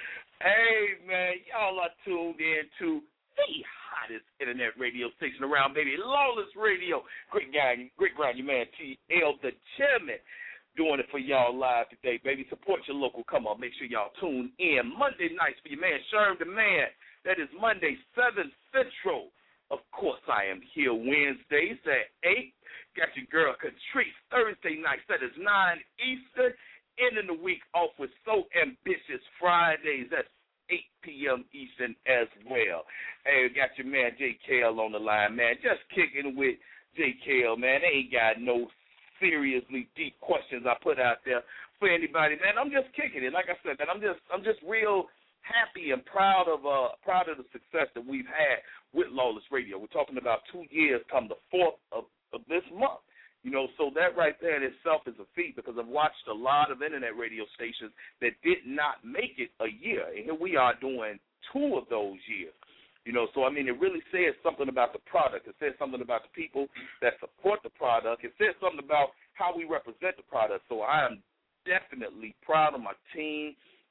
Hey, man, y'all are tuned in to the hottest internet radio station around, baby, Lawless Radio. Great guy, your man TL, the chairman, doing it for y'all live today, baby. Support your local. Come on, make sure y'all tune in Monday nights for your man Sherm the Man. That is Monday, 7 Central. Of course, I am here Wednesdays at 8. Got your girl Catrice Thursday nights. That is 9 Eastern. Ending the week off with So Ambitious Fridays. That's 8 p.m. Eastern as well. Hey, we got your man JKL on the line, man. Just kicking with JKL, man. They ain't got no seriously deep questions I put out there for anybody, man. I'm just kicking it. Like I said, man, I'm just real happy and proud of the success that we've had with Lawless Radio. We're talking about 2 years come the 4th of this month. You know, so that right there in itself is a feat because I've watched a lot of internet radio stations that did not make it a year. And here we are doing 2 of those years. You know, so, I mean, it really says something about the product. It says something about the people that support the product. It says something about how we represent the product. So I am definitely proud of my team.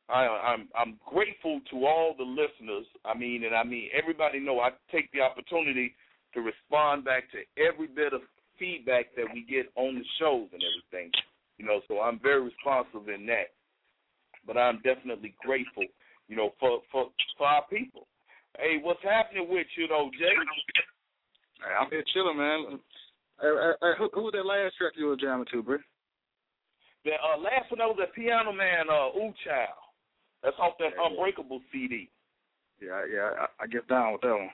I'm grateful to all the listeners. I mean, everybody know I take the opportunity to respond back to every bit of feedback that we get on the shows and everything, you know, so I'm very responsive in that. But I'm definitely grateful, you know, for our people. Hey, what's happening with you, though, Jay? Hey, I'm here chilling, man. Who was that last track you were jamming to, Britt? The last one, that was that Piano Man, Ooh Child. That's off that Unbreakable CD. Yeah, I get down with that one.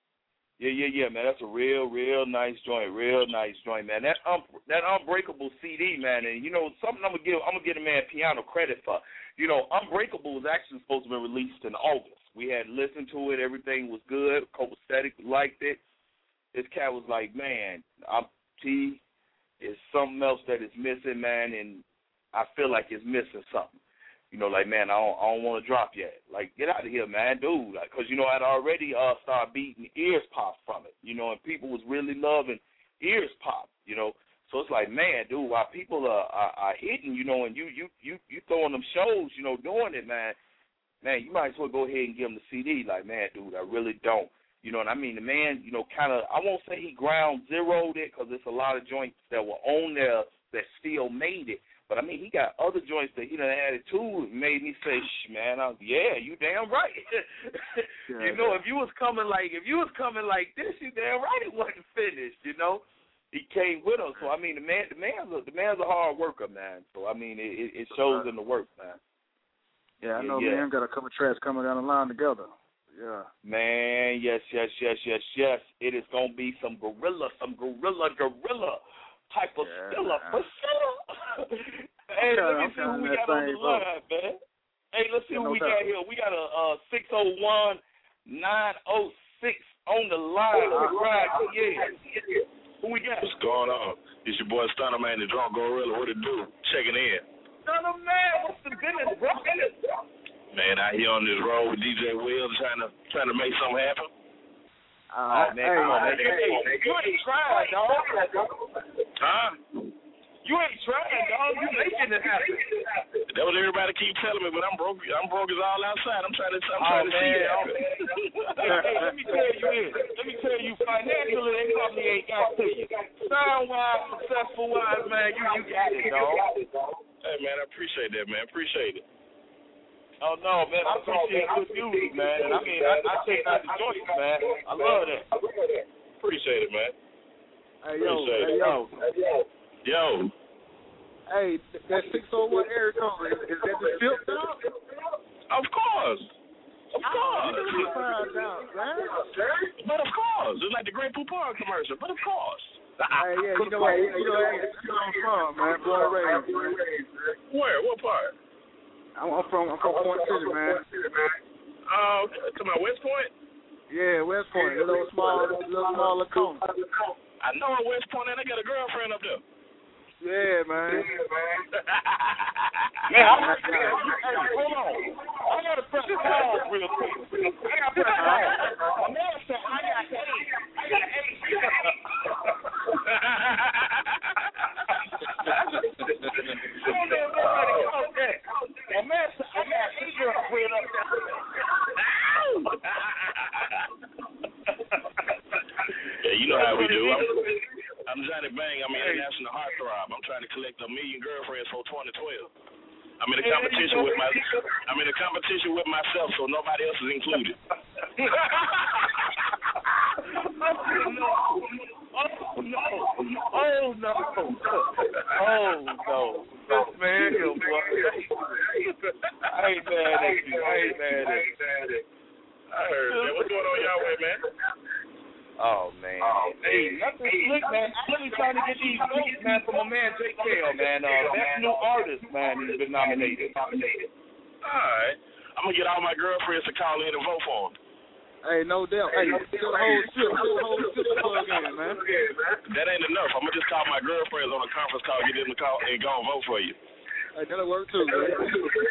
Yeah, man. That's a real nice joint. Man. That Unbreakable CD, man. And you know something, I'm gonna give the man Piano credit for. You know, Unbreakable was actually supposed to be released in August. We had listened to it. Everything was good. Copacetic liked it. This cat was like, man, T is something else that is missing, man, and I feel like it's missing something. You know, like, man, I don't want to drop yet. Like, get out of here, man, dude. Like, because, you know, I'd already started beating Ears Pop from it, you know, and people was really loving Ears Pop, you know. So it's like, man, dude, while people are hitting, you know, and you throwing them shows, you know, doing it, man, you might as well go ahead and give them the CD. Like, man, dude, I really don't. You know what I mean? The man, you know, kind of, I won't say he ground zeroed it because there's a lot of joints that were on there that still made it. But, I mean, he got other joints that he done added to. It made me say, man, yeah, you damn right. You know, if you was coming like this, you damn right it wasn't finished, you know. He came with us. So, I mean, the man's a hard worker, man. So, I mean, it shows in the work, man. Yeah, I know, man. Got a couple tracks coming down the line together. Yeah. Man, yes. It is going to be some gorilla type of stiller for sure. Hey, let me see who we got on the line, man. Hey, let's see who we got here. We got a 601-906 on the line. Who we got? What's going on? It's your boy Stunner Man, the Drunk Gorilla. What it do? Checking in. Stunner Man, what's the business, bro? Man, out here on this road with DJ Will trying to make something happen. Man, you ain't trying, dog. Huh? You ain't trying, dog. You making it happen. That what everybody keep telling me, but I'm broke as all outside. I'm trying to see it happen. Hey, let me tell you, financially, they probably ain't got to you. Sound-wise, successful-wise, man, you got it, dog. Hey, man, I appreciate that, man. Appreciate it. Oh, no, man, I appreciate good music, man. And I mean, I take out the joints, man. I love that. Appreciate it, man. Hey, yo. Yo. Hey, that 601 area code, is that the Silk Dog? Of course. Of course. But of course. It's like the Great Poupon commercial, but of course. Hey, yeah, you know where I'm from, man. Born and raised. Where? What part? I'm from Point City, man. Oh, to my West Point? Yeah, West Point. A little smaller cone. I know a West Point, and I got a girlfriend up there. Yeah, man. Man, hold on. I got to press pause real quick. I got to press pause. My man said I got AIDS. I got AIDS. Okay. My man said I got AIDS girlfriend up there. Yeah, you know how we do. I'm Johnny Bang. I'm an international heartthrob. I'm trying to collect 1 million girlfriends for 2012. I'm in a competition with myself, so nobody else is included. Oh no. This man here, boy. I ain't mad at you. I heard that. What's going on y'all way, man? Oh, man. Hey, nothing slick, man. I'm really trying to get these votes, man, from my man J. Kale, man. Best new artist, man, he's been nominated. All right. I'm going to get all my girlfriends to call in and vote for him. Hey, no doubt. Hey, still the whole shit plug in, man. That ain't enough. I'm going to just call my girlfriends on a conference call, get them to call and go and vote for you. Hey, that'll work too, man. Hey, you know it's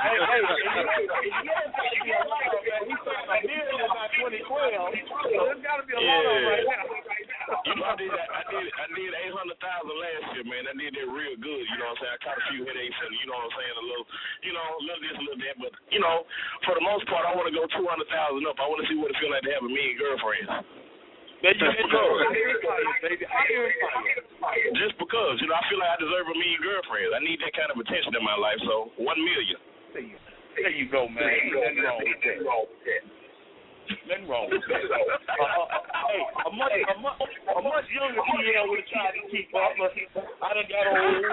got to be a lot of, man. He signed $1 million by 2012, so there's got to be a lot of right now. You know, I did 800,000 last year, man. I did that real good. You know what I'm saying? I caught a few headaches and, you know what I'm saying, a little this, a little that. But, you know, for the most part, I want to go 200,000 up. I want to see what it feels like to have 1 million girlfriends. There you go. Baby. Just because, you know, I feel like I deserve 1 million girlfriends. I need that kind of attention in my life, so 1 million. There you go, man. Nothing wrong with that. Nothing wrong with that. Hey, a much younger PL would have tried to keep up, but I done got old.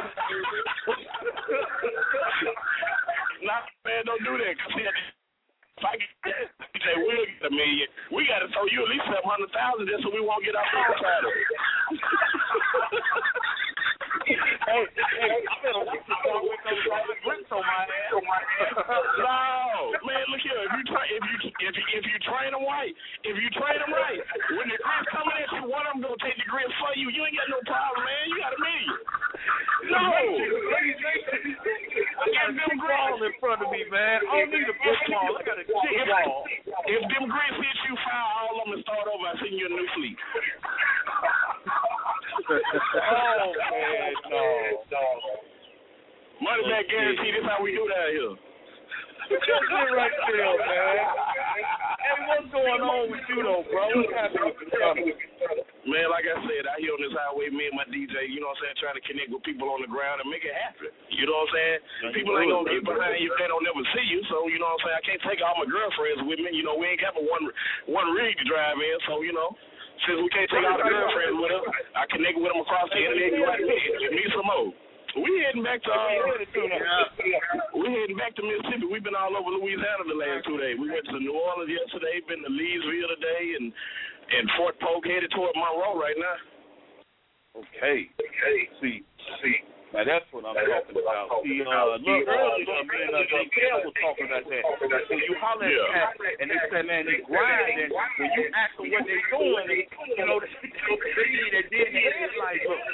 Nah, man, don't do that. Cause if I get DJ Will get 1 million, we got to throw you at least 700,000 just so we won't get our phone out of it. Hey, I better wait till y'all wake up with bricks on my ass. No, man, look here. If you train them right, when the grits coming at you, one of them gonna take the grits for you. You ain't got no problem, man. You got 1 million. No. I got them wall in front of me, man. I don't need a brick wall. I got a chick wall. If them grits hit you, fire all of them and start over. I send you a new fleet. Oh, man, no. Money back guarantee. This how we do that here. That's it right there, man. Hey, what's going on with you, though, bro? What's happening with the company? Man, like I said, out here on this highway, me and my DJ, you know what I'm saying, trying to connect with people on the ground and make it happen. You know what I'm saying? People ain't going to get behind you if they don't never see you. So, you know what I'm saying, I can't take all my girlfriends with me. You know, we ain't got but one rig to drive in. So, you know, since we can't take all the girlfriends with us, I connect with them across the internet and go out and meet some more. We heading back to Mississippi. We've been all over Louisiana the last 2 days. We went to New Orleans yesterday, been to Leesville today, and Fort Polk, headed toward Monroe right now. Okay. See. Now that's what I'm talking about. See, look, earlier, me and J. Kale was talking about that. So you holler at that, and they say, man, they grinding. When you ask them what they doing, you know, they need that dead headlights up.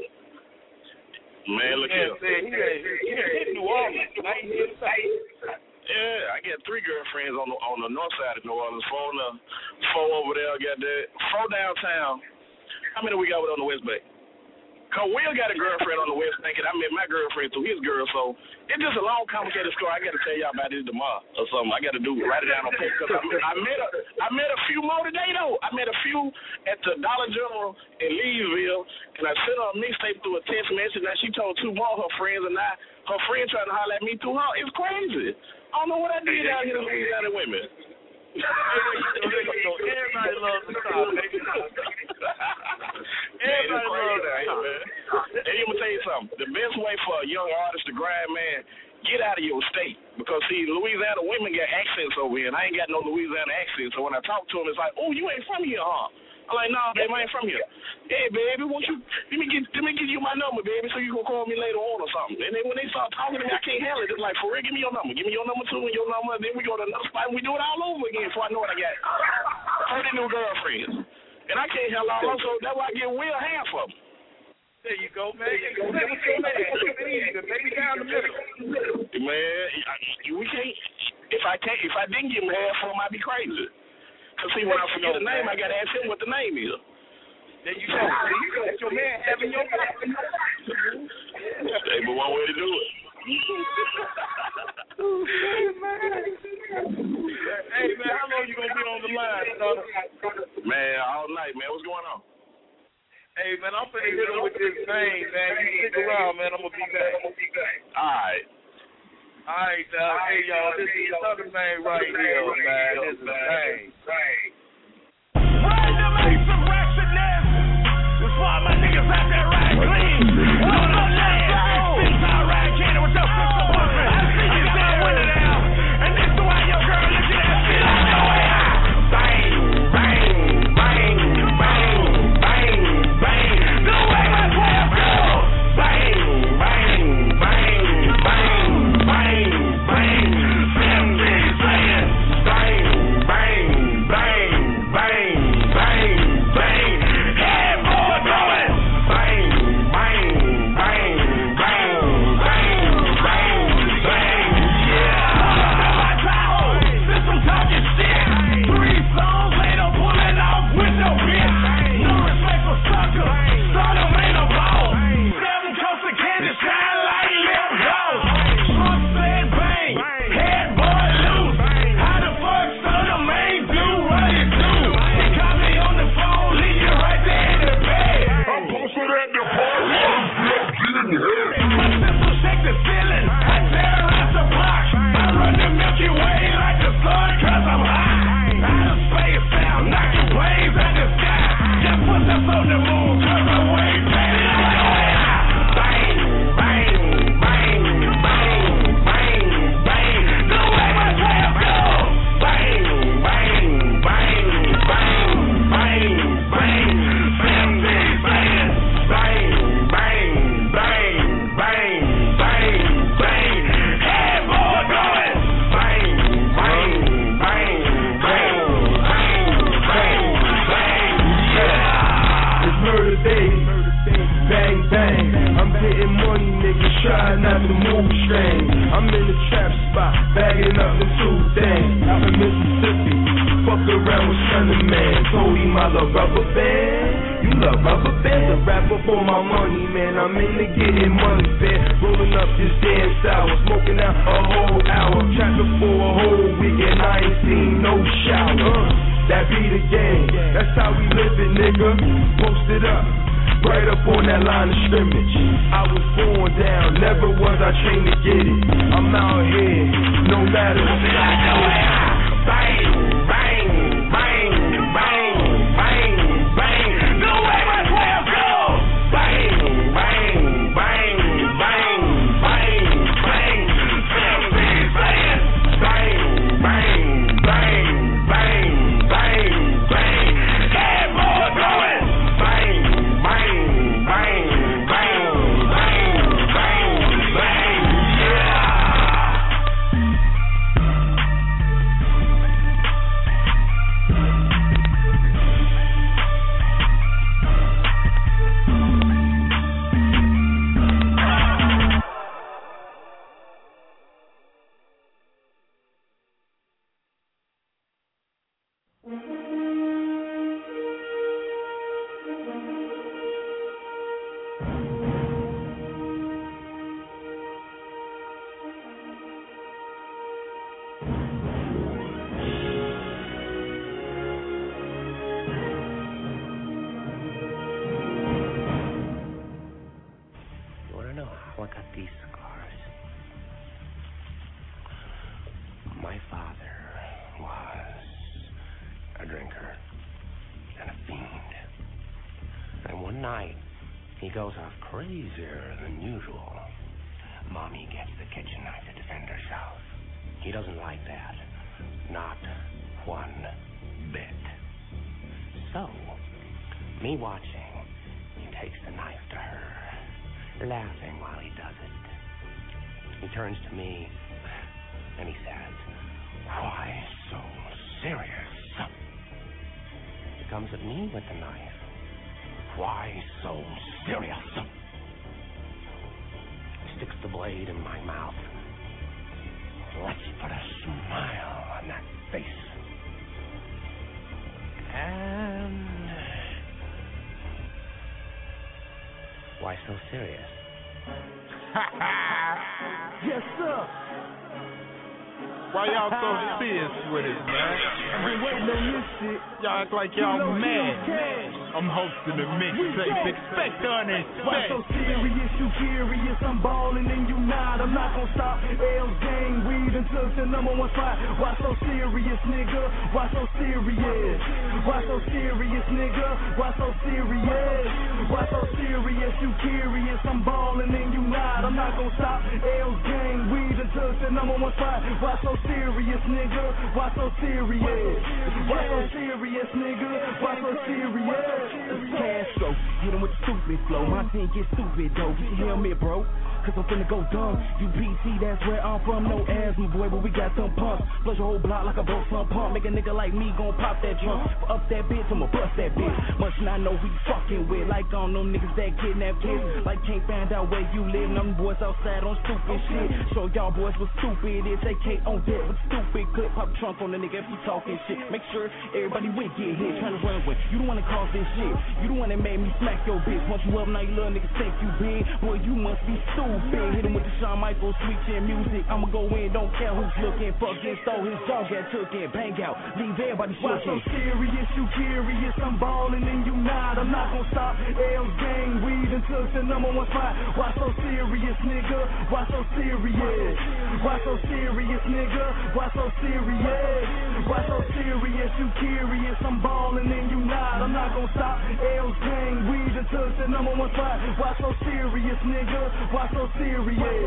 Man, look here. He hit New Orleans. I ain't here to say. Yeah, I got 3 girlfriends on the north side of New Orleans, 4 over there, got that 4 downtown. How many we got on the West Bank? Cause Will got a girlfriend on the West Bank, and I met my girlfriend through his girl, so it's just a long, complicated story. I got to tell y'all about it tomorrow or something. I got to write it down on paper. I met a few more today though. I met a few at the Dollar General in Leesville, and I sent her a mixtape through a text message. Now she told 2 more of her friends, and now her friend trying to holler at me through her. It's crazy. I don't know what I did out here to Louisiana women. Everybody loves the South, baby. Everybody loves that, man. Hey, let me tell you something. The best way for a young artist to grind, man, get out of your state. Because, see, Louisiana women get accents over here, and I ain't got no Louisiana accent. So when I talk to them, it's like, oh, you ain't from here, huh? I'm like, nah, baby, I ain't from here. Hey, baby, won't you let me give you my number, baby, so you can call me later on or something. And then when they start talking to me, I can't handle it. It's like, for real, give me your number. Give me your number, too, and your number. And then we go to another spot, and we do it all over again before I know what I got. 30 new girlfriends. And I can't handle all of them, so that's why I get Will half of them. There you go, man. Maybe down the middle. Man, we can't. If I didn't give him half of them, I'd be crazy. Cause see, when I forget a name, I gotta ask him what the name is. There you go. That's your man having your back. Hey, but one way to do it. Hey, man, how long you gonna be on the line, brother? Man, all night, man. What's going on? Hey, man, I'm finna hit him with this thing, man. You stick around, man. I'm gonna be back. All right. All right, hey, y'all, this is another thing right here, man. This is a thing. Trying to make some ratchetness. That's why my niggas out there ride clean. On the land. Since I ride candy with your sister boyfriend. I see you got a window down. And this is why your girl looking at shit on your way out. Bang, bang, bang, bang, bang, bang. The way my 12 goes. Bang, bang, bang, bang. Bang, bang, 17 playing. Bang, bang, bang, bang, bang, bang. Head boy going. Bang, bang, bang, bang, bang, bang, bang. Yeah. My tower, since I'm talking shit. 3 songs later, pulling off with no bitch. No respect for sucker. Son of ain't a ball. 7 cups of candy shine like lip gloss. Try not to move strange. I'm in the trap spot, bagging up the 2 things. Out in Mississippi, fuck around with Son of Man. Told him I love rubber bands. You love rubber bands? A rapper for my money, man. I'm into getting money, man. Rolling up this damn sour, smoking out a whole hour. Trapping for a whole week and I ain't seen no shower. That be the game. That's how we living, nigga. Post it up. Right up on that line of scrimmage. I was born down, never was I trained to get it. I'm out here, no matter what I do. Bang, bang, bang, bang, bang, bang. The way my 12 goes. Bang, bang, bang, bang, bang, bang. 17 playing. Bang, bang, bang, bang, bang, bang. Head boy going. Bang, bang, bang, bang, bang, bang, bang. Yeah. night, he goes off crazier than usual. Mommy gets the kitchen knife to defend herself. He doesn't like that. Not one bit. So, me watching, he takes the knife to her, laughing while he does it. He turns to me, and he says, "Why so serious?" He comes at me with the knife. "Why so serious?" He sticks the blade in my mouth. Let's put a smile on that face. And why so serious? Yes, sir. Why y'all so serious with it, man? I've been waiting on this shit. Y'all act like y'all mad. I'm hosting a mixtape. Expect to unexpect. Why so serious? You curious? I'm balling and you not. I'm not gonna stop. L's gang, weed and took the #1 spot. Why so serious, nigga? Why so serious? Why so serious, nigga? Why so serious? Why so serious? You curious? I'm balling and you not. I'm not gonna stop. L's gang, weed and took the #1 spot. Why so serious, nigga? Why so serious? Why so serious, nigga? Why so serious? Castro, hit him with the stupid flow. My team get stupid though. Get your helmet, bro. Cause I'm finna go dumb. UPT, that's where I'm from. No asthma, boy, but we got some pumps. Flush your whole block like a broke some pump. Make a nigga like me gon' pop that trunk. Up that bitch, I'ma bust that bitch. Much I know we fucking with. Like on them niggas that kidnap kids. Like can't find out where you live. Them boys outside on stupid shit. Show y'all boys what stupid is. AK on deck with stupid clip. Pop trunk on the nigga if he talking shit. Make sure everybody with get hit. Tryna run with. You the one that caused this shit. You the one that made me smack your bitch. Once you up, now you little niggas think you big. Boy, you must be stupid. Hit him with the Shawn Michaels, sweet chin music. I'ma go in, don't care who's looking. Fuck this, throw his dog got took in. Bang out, leave everybody shaking. Why so serious? You curious? I'm balling and you not. I'm not gonna stop. L's gang, weed and took the #1 spot. Why so serious, nigga? Why so serious? Why so serious, nigga? Why so serious? Why so serious? You curious? I'm balling and you not. I'm not gonna stop. L's gang, weed and took the #1 spot. Why so serious, nigga? Why so serious?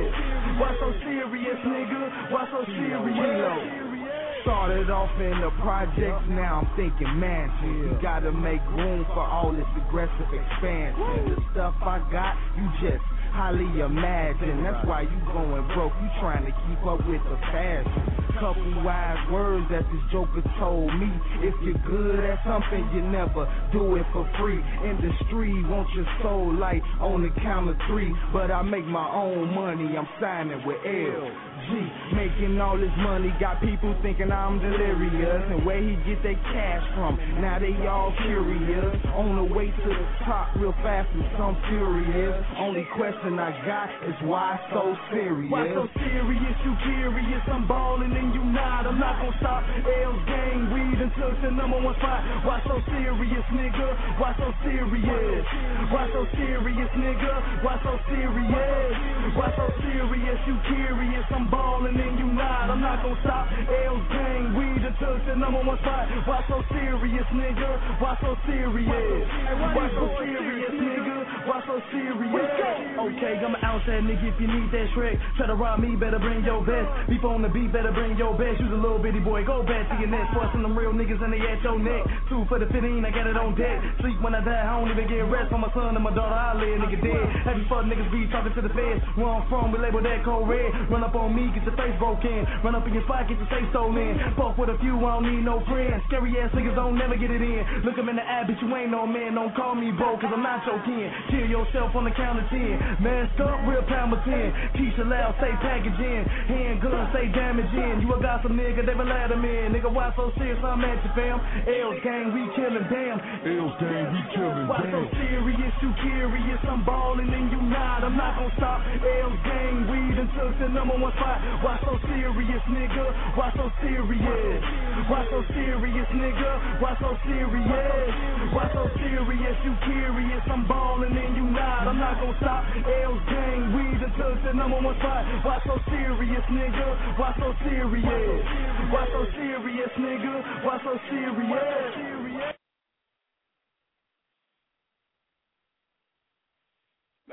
Why so serious, nigga? Why so serious? Started off in the projects, now I'm thinking mansion. You gotta make room for all this aggressive expansion. The stuff I got, you just highly imagine. That's why you going broke, you trying to keep up with the fashion. Couple wise words that this joker told me. If you're good at something, you never do it for free. Industry wants your soul light on the count of 3. But I make my own money, I'm signing with LG. Making all this money got people thinking I'm delirious. And where he get their cash from, now they all curious. On the way to the top real fast and some furious. Only question I got is why so serious? Why so serious? You curious? I'm balling and you not. I'm not gonna stop. L's gang, weed and took the #1 spot. Why so serious, nigga? Why so serious? Why so serious, nigga? Why so serious? Why so serious? You curious? I'm balling and you not. I'm not gonna stop. L's gang, weed and took the #1 spot. Why so serious, nigga? Why so serious? Why so serious, nigga? Why so serious? Okay, I'm an outside nigga. If you need that Shrek, try to rob me, better bring your best. Beef on the beat, better bring your best. You's a little bitty boy, go back to your nest. Forcing them real niggas and they at your neck. 2 for the 15, I got it on deck. Sleep when I die, I don't even get rest. For my son and my daughter, I lay a nigga dead. Have you fuck niggas be talking to the feds? Where I'm from, we label that code red. Run up on me, get your face broken. Run up in your spot, get your safe stolen. Fuck with a few, I don't need no friends. Scary ass niggas don't never get it in. Look them in the eye, bitch, you ain't no man. Don't call me bro, cause I'm not your kin. Kill yourself on the count of 10. Masked up, real pound of 10. Keisha loud, say packaging. Handgun, say damaging. You a gossip nigga, they been let him in. Nigga, why so serious? I'm at you, fam. L's gang, we killin', damn. L's gang, we killin', why so serious? You curious? I'm ballin' and you not. I'm not gon' stop. L's gang, weed and took the #1 spot. Why so serious, nigga? Why so serious? Why so serious, nigga? Why so serious? Why so serious? You curious? I'm ballin' and you not. I'm not gon' stop. L's gang, weed and took the #1 spot. Why so serious, nigga? Why so serious? Why so serious, nigga? Why so serious?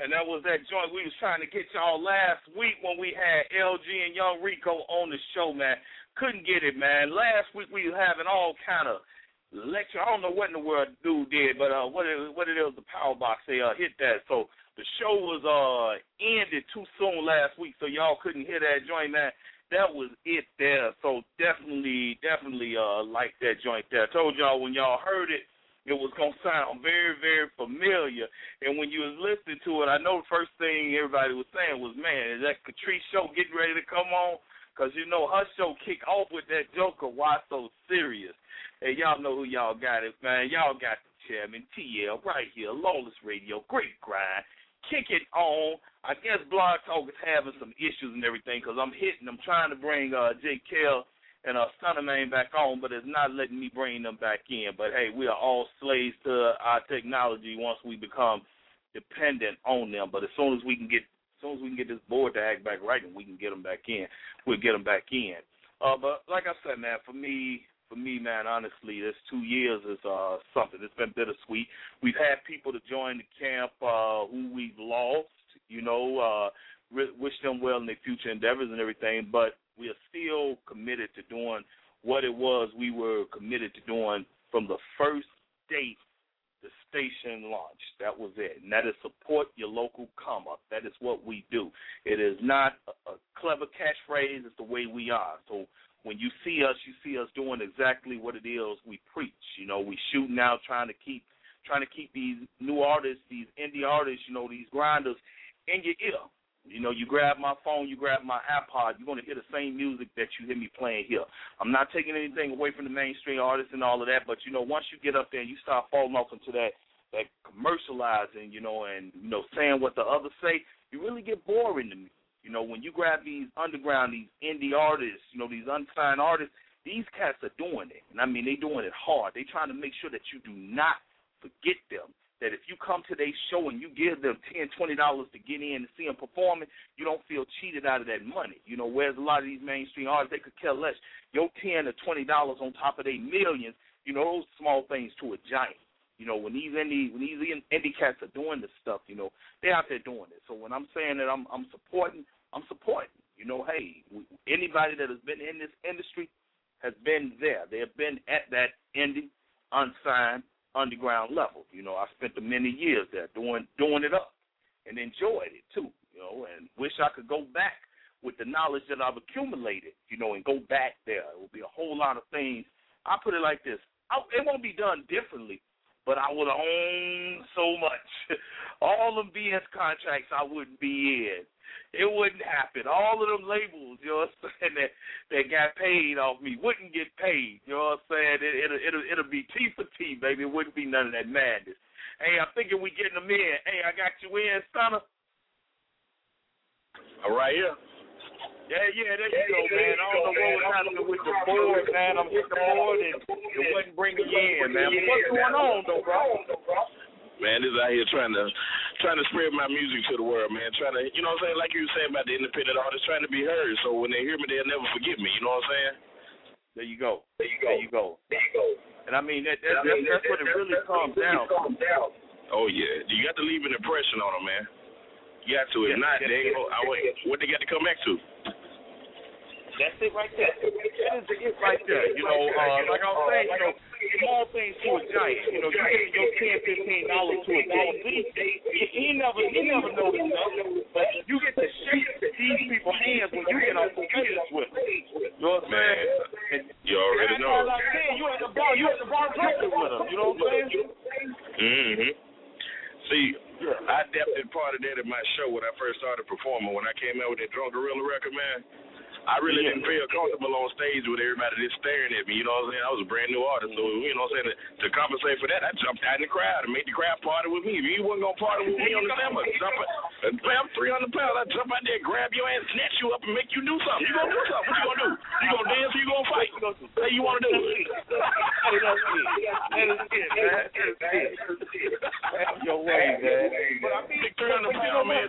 And that was that joint we was trying to get y'all last week when we had LG and Young Rico on the show, man. Couldn't get it, man. Last week we were having all kind of lecture. I don't know what in the world dude did, but what it is, the power box, they hit that. So the show was ended too soon last week, so y'all couldn't hear that joint, man. That was it there. So definitely like that joint there. I told y'all when y'all heard it, it was going to sound very, very familiar. And when you was listening to it, I know the first thing everybody was saying was, man, is that Catrice show getting ready to come on? Because, you know, her show kick off with that Joker, Why So Serious? Hey, y'all know who y'all got it, man. Y'all got the chairman, TL, right here, Lawless Radio, great grind. Kick it on. I guess Blog Talk is having some issues and everything because I'm trying to bring J. Kell and Son of Man back on, but it's not letting me bring them back in. But, hey, we are all slaves to our technology once we become dependent on them. But as soon as we can get this board to act back right and we can get them back in, we'll get them back in. But like I said, man, for me, man, honestly, this 2 years is something. It's been bittersweet. We've had people to join the camp who we've lost, you know, wish them well in their future endeavors and everything, but we are still committed to doing what it was we were committed to doing from the first date the station launched. That was it. And that is support your local come up. That is what we do. It is not a clever catchphrase. It's the way we are. So when you see us doing exactly what it is we preach. You know, we shooting out trying to keep these new artists, these indie artists, you know, these grinders in your ear. You know, you grab my phone, you grab my iPod, you're going to hear the same music that you hear me playing here. I'm not taking anything away from the mainstream artists and all of that, but, you know, once you get up there and you start falling off into that commercializing, you know, and, you know, saying what the others say, you really get boring to me. You know, when you grab these underground, these indie artists, you know, these unsigned artists, these cats are doing it. And, I mean, they doing it hard. They trying to make sure that you do not forget them. That if you come to their show and you give them $10, $20 to get in and see them performing, you don't feel cheated out of that money. You know, whereas a lot of these mainstream artists, they could care less. Your $10 or $20 on top of their millions, you know, those small things to a giant. You know, when these indie cats are doing this stuff, you know, they're out there doing it. So when I'm saying that I'm supporting. You know, hey, anybody that has been in this industry has been there. They have been at that indie, unsigned, underground level. You know, I spent the many years there doing it up and enjoyed it too, you know, and wish I could go back with the knowledge that I've accumulated, you know, and go back there. It would be a whole lot of things. I put it like this. It won't be done differently, but I would own so much. All them BS contracts I wouldn't be in. It wouldn't happen. All of them labels, you know what I'm saying, that got paid off me wouldn't get paid. You know what I'm saying? It'll be T for T, baby. It wouldn't be none of that madness. Hey, I'm thinking we getting them in. Hey, I got you in, Stunner. All right, here. Yeah, there you go, man. I don't know what was happening with the board, man. I'm hitting the board and it wasn't bringing you in, man. But what's going on, though, bro? Man, this out here trying to spread my music to the world, man. Trying to, you know what I'm saying, like you were saying about the independent artists, trying to be heard. So when they hear me, they'll never forget me. You know what I'm saying? There you go. And I mean, that's what it really comes down. Oh yeah, you got to leave an impression on them, man. You got to. If not, they ain't what they got to come back to. That's it right there. That is it right there. You know, like I was saying, you know, small things to a giant. You know, you give your $10, $15 to a Jay-Z, he never knows enough. But you get to shake these people's hands when you get on the business with them. You know what I'm saying? You already know. You at the bar drinking with them. You know what I'm saying? Mm-hmm. See, I adapted part of that in my show when I first started performing. When I came out with that Drunk Gorilla record, man, I really didn't feel comfortable on stage with everybody just staring at me. You know what I'm saying? I was a brand new artist, so, you know what I'm saying? To compensate for that, I jumped out in the crowd and made the crowd party with me. If you wasn't going to party with me on the summer, I'm 300 pounds. I jump out there, grab your ass, snatch you up, and make you do something. You going to do something. What you going to do? You going to dance or you going to fight? Hey, you want to do it? Hey, that's it, man. That's your way, man. But I mean, 300 pounds, man.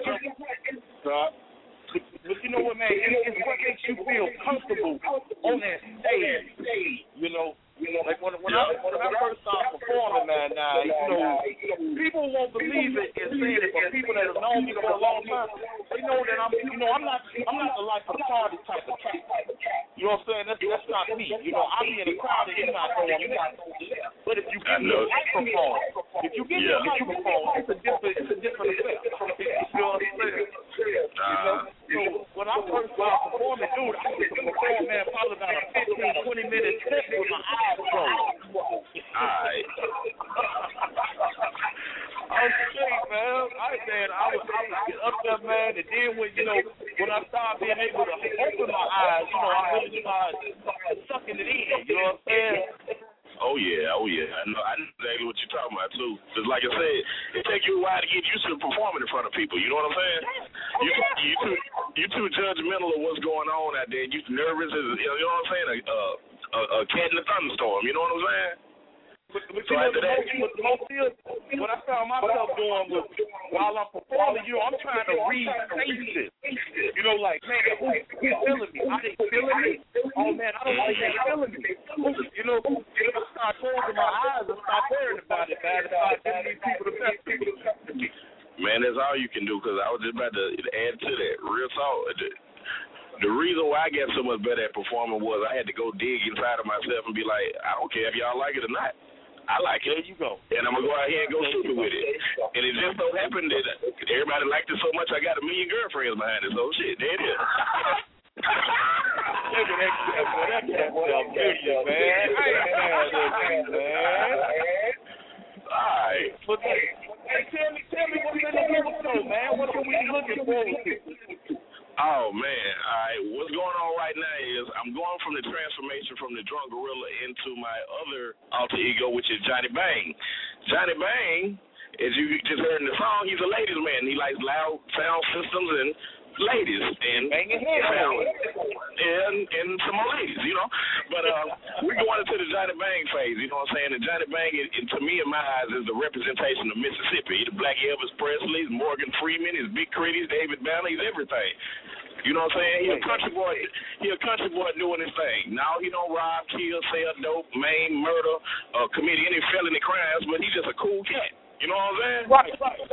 But you know what, man? It's what makes you feel comfortable on that stage. You know, like when I first started performing, man. Now, you know, people won't believe it and saying it, but people that that have known me for a long time, they know that I'm not the life of the party type of cat. You know what I'm saying? That's not me. You know, I'll be in a crowd and you're not going to But if you give me a microphone, it's a different effect. You know what I'm saying? So when I first started performing, dude, I used to perform, man, probably about a 15, 20-minute set with my eyes closed. Alright. I was straight, man. I was up there, man, and then when I started being able to open my eyes, I really started sucking it in, you know what I'm saying? Oh yeah. I know exactly what you're talking about too. Just like I said, it takes you a while to get used to performing in front of people. You know what I'm saying? You too judgmental of what's going on out there. You nervous as you know what I'm saying? A cat in a thunderstorm. You know what I'm saying? But so after that, what I found myself doing was while I'm performing, I'm trying to read faces. Like, man, who's feeling me? Are they feeling me? Oh man, I don't think they're feeling me. I start closing my eyes and start worrying about it, man. And start giving these people the best people to touch me. Man, that's all you can do, because I was just about to add to that. Real talk. The reason why I got so much better at performing was I had to go dig inside of myself and be like, I don't care if y'all like it or not. I like it. There you go. And I'm going to go out here and go stupid with it. And it just so happened that everybody liked it so much I got 1 million girlfriends behind it. So shit, there it is. Look at that cat, boy. That cat self video, man. I ain't mad at you, man. Alright. But hey, tell me what's in the middle show, man. What are we looking forward to? Oh, man. All right. What's going on right now is I'm going from the transformation from the drunk gorilla into my other alter ego, which is Johnny Bang. Johnny Bang, as you just heard in the song, he's a ladies' man. He likes loud sound systems and ladies and some more ladies, But we're going into the Johnny Bang phase, you know what I'm saying? And Johnny Bang, to me, in my eyes, is the representation of Mississippi. He's the Black Elvis Presley, he's Morgan Freeman, he's Big Critty, David Banner, he's everything. You know what I'm saying? He's a country boy. He's a country boy doing his thing. Now he don't rob, kill, sell dope, maim, murder, commit any felony crimes, but he's just a cool cat. You know what I'm saying? Right.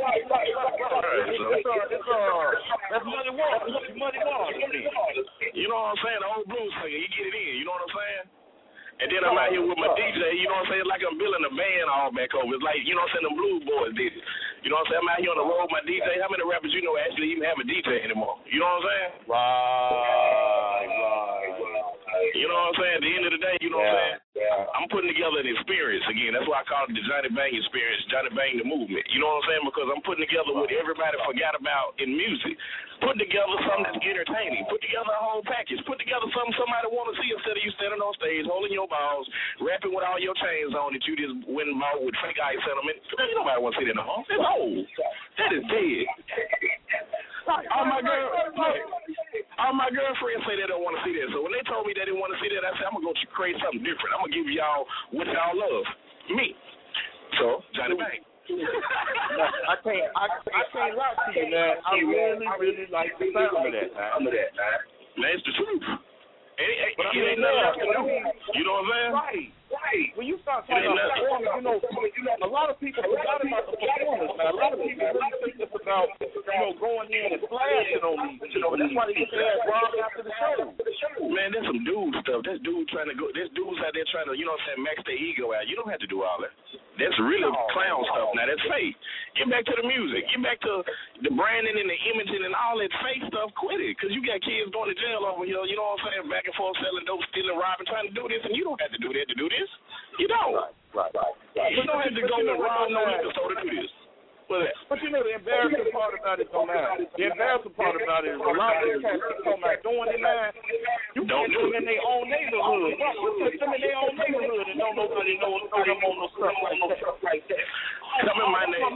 That's money water. You know what I'm saying? The old blues singer, he get it in. You know what I'm saying? And then I'm out here with my DJ, you know what I'm saying? Like I'm building a band all back over. It's like, you know what I'm saying? The blues boys did it. You know what I'm saying? I'm out here on the road with my DJ. How many rappers you know actually even have a DJ anymore? You know what I'm saying? Right. You know what I'm saying? At the end of the day, you know what I'm saying? I'm putting together an experience again. That's why I call it the Johnny Bang experience, Johnny Bang the movement. You know what I'm saying? Because I'm putting together what everybody forgot about in music. Put together something that's entertaining. Put together a whole package. Put together something somebody want to see instead of you standing on stage, holding your balls, rapping with all your chains on that you just went and bought with fake ice sentiment. Nobody want to see that no more. It's old. That is dead. All my girlfriends say they don't want to see that. So when they told me they didn't want to see that, I said, I'm going to go create something different. I'm going to give y'all what y'all love. Me. So, Johnny Bang. I can't lie to you, man. I really like the sound of that, man. It's the truth. It ain't nothing else to do. You know what I'm saying? Right. When you start talking about performance, a lot of people forgot about the performance, man. A lot of people really think it's about, going in and flashing on these people. That's why they get their ass robbed after the show. Man, there's some dude stuff. There's dudes out there trying to, you know what I'm saying, max their ego out. You don't have to do all that. That's really clown stuff. Now, that's fake. Get back to the music. Get back to the branding and the imaging and all that fake stuff. Quit it. Because you got kids going to jail over here, you know what I'm saying, back and forth selling dope, stealing, robbing, trying to do this, and you don't have to do that to do this. You don't. Right. You don't have to go and rob no liquor store to do this. But the embarrassing part about it, though, man. The embarrassing part about it is a lot of these cats talking about doing it, man. You can't do it in their own neighborhood. Put them in their own neighborhood and don't nobody know them on no stuff like that. Come in my name.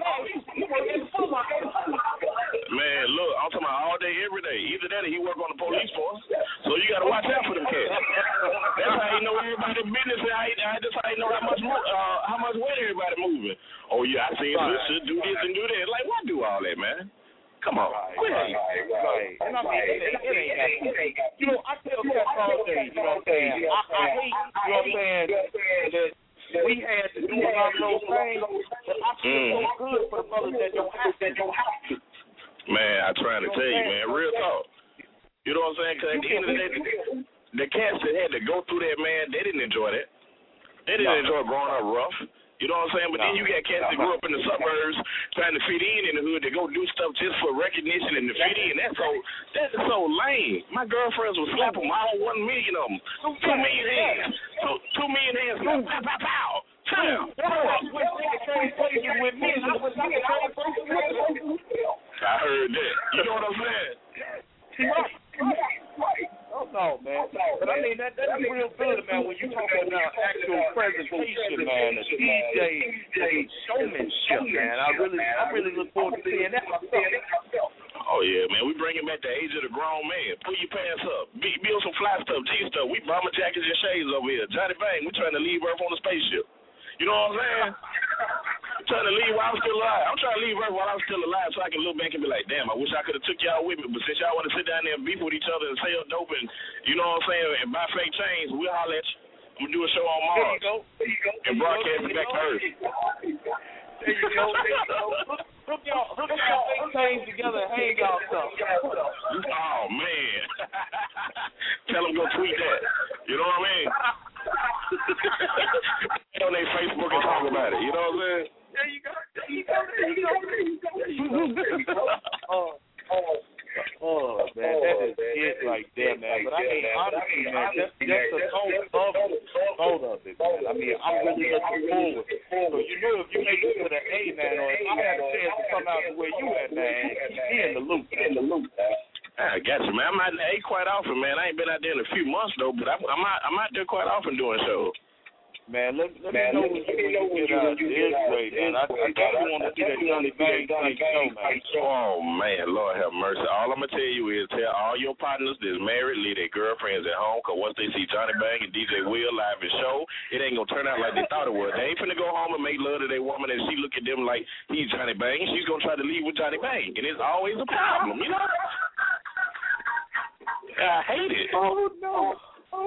Man, look, I'm talking about all day, every day. Either that or he work on the police force. So you got to watch out for them cats. That's how you know everybody's business. That's how you know how much weight everybody moving. Oh, yeah, I seen this, do this and do that. Like, why do all that, man? Come on. Quit. Right. And I mean, it ain't that. You know, I tell cats all day, you know what I'm saying? I hate, you know what I'm saying, that we had to do a lot of those things, but I feel so good for the brothers that don't have to. had to go through that, man, they didn't enjoy that. They didn't enjoy growing up rough. You know what I'm saying? But then you got cats that grew up in the suburbs trying to fit in the hood. They go do stuff just for recognition and to fit in. That's so lame. My girlfriends would slap them all 1 million of them. 2 million hands. 2 million hands. Pow, pow, pow. I heard that. You know what I'm saying? Right. Oh, no, man. But I mean, that's real good, man, when you talking about actual presentation, man, the DJ showmanship, man. I really look forward to seeing that myself. Oh, yeah, man. We bringing back the age of the grown man. Pull your pants up. Build some fly stuff, G stuff. We bomber jackets and shades over here. Johnny Bang, we trying to leave Earth on a spaceship. You know what I'm saying? I'm trying to leave while I'm still alive. I'm trying to leave Earth while I'm still alive so I can look back and be like, damn, I wish I could have took y'all with me. But since y'all want to sit down there and beef with each other and sell dope and, you know what I'm saying, and buy fake chains, we'll holler at you. I'm going to do a show on Mars. There you go. And broadcast it back to Earth. There you go. Hook y'all fake chains together and hang y'all stuff. Oh, man. Tell them go tweet that. You know what I mean? On their Facebook and talk about it. You know what I'm saying? There you go. Oh, man, that is it right there, man. But I mean, honestly, man, just the thought of it, man. I mean, I'm really looking forward. So, you know, if you make it to the A, man, or if I had a chance to come out to where you at, man, keep me in the loop. I got you, man. I'm out there quite often, man. I ain't been out there in a few months, though, but I'm out there quite often doing shows. Man, let me know when you get out this way, man. I definitely want to see that Johnny Bang show, man. Oh, man, Lord have mercy. All I'm going to tell you is tell all your partners that's married, leave their girlfriends at home, because once they see Johnny Bang and DJ Will live and show, it ain't going to turn out like they thought it would. They ain't finna go home and make love to their woman and she look at them like he's Johnny Bang. She's going to try to leave with Johnny Bang, and it's always a problem, you know? I hate it. Oh, no.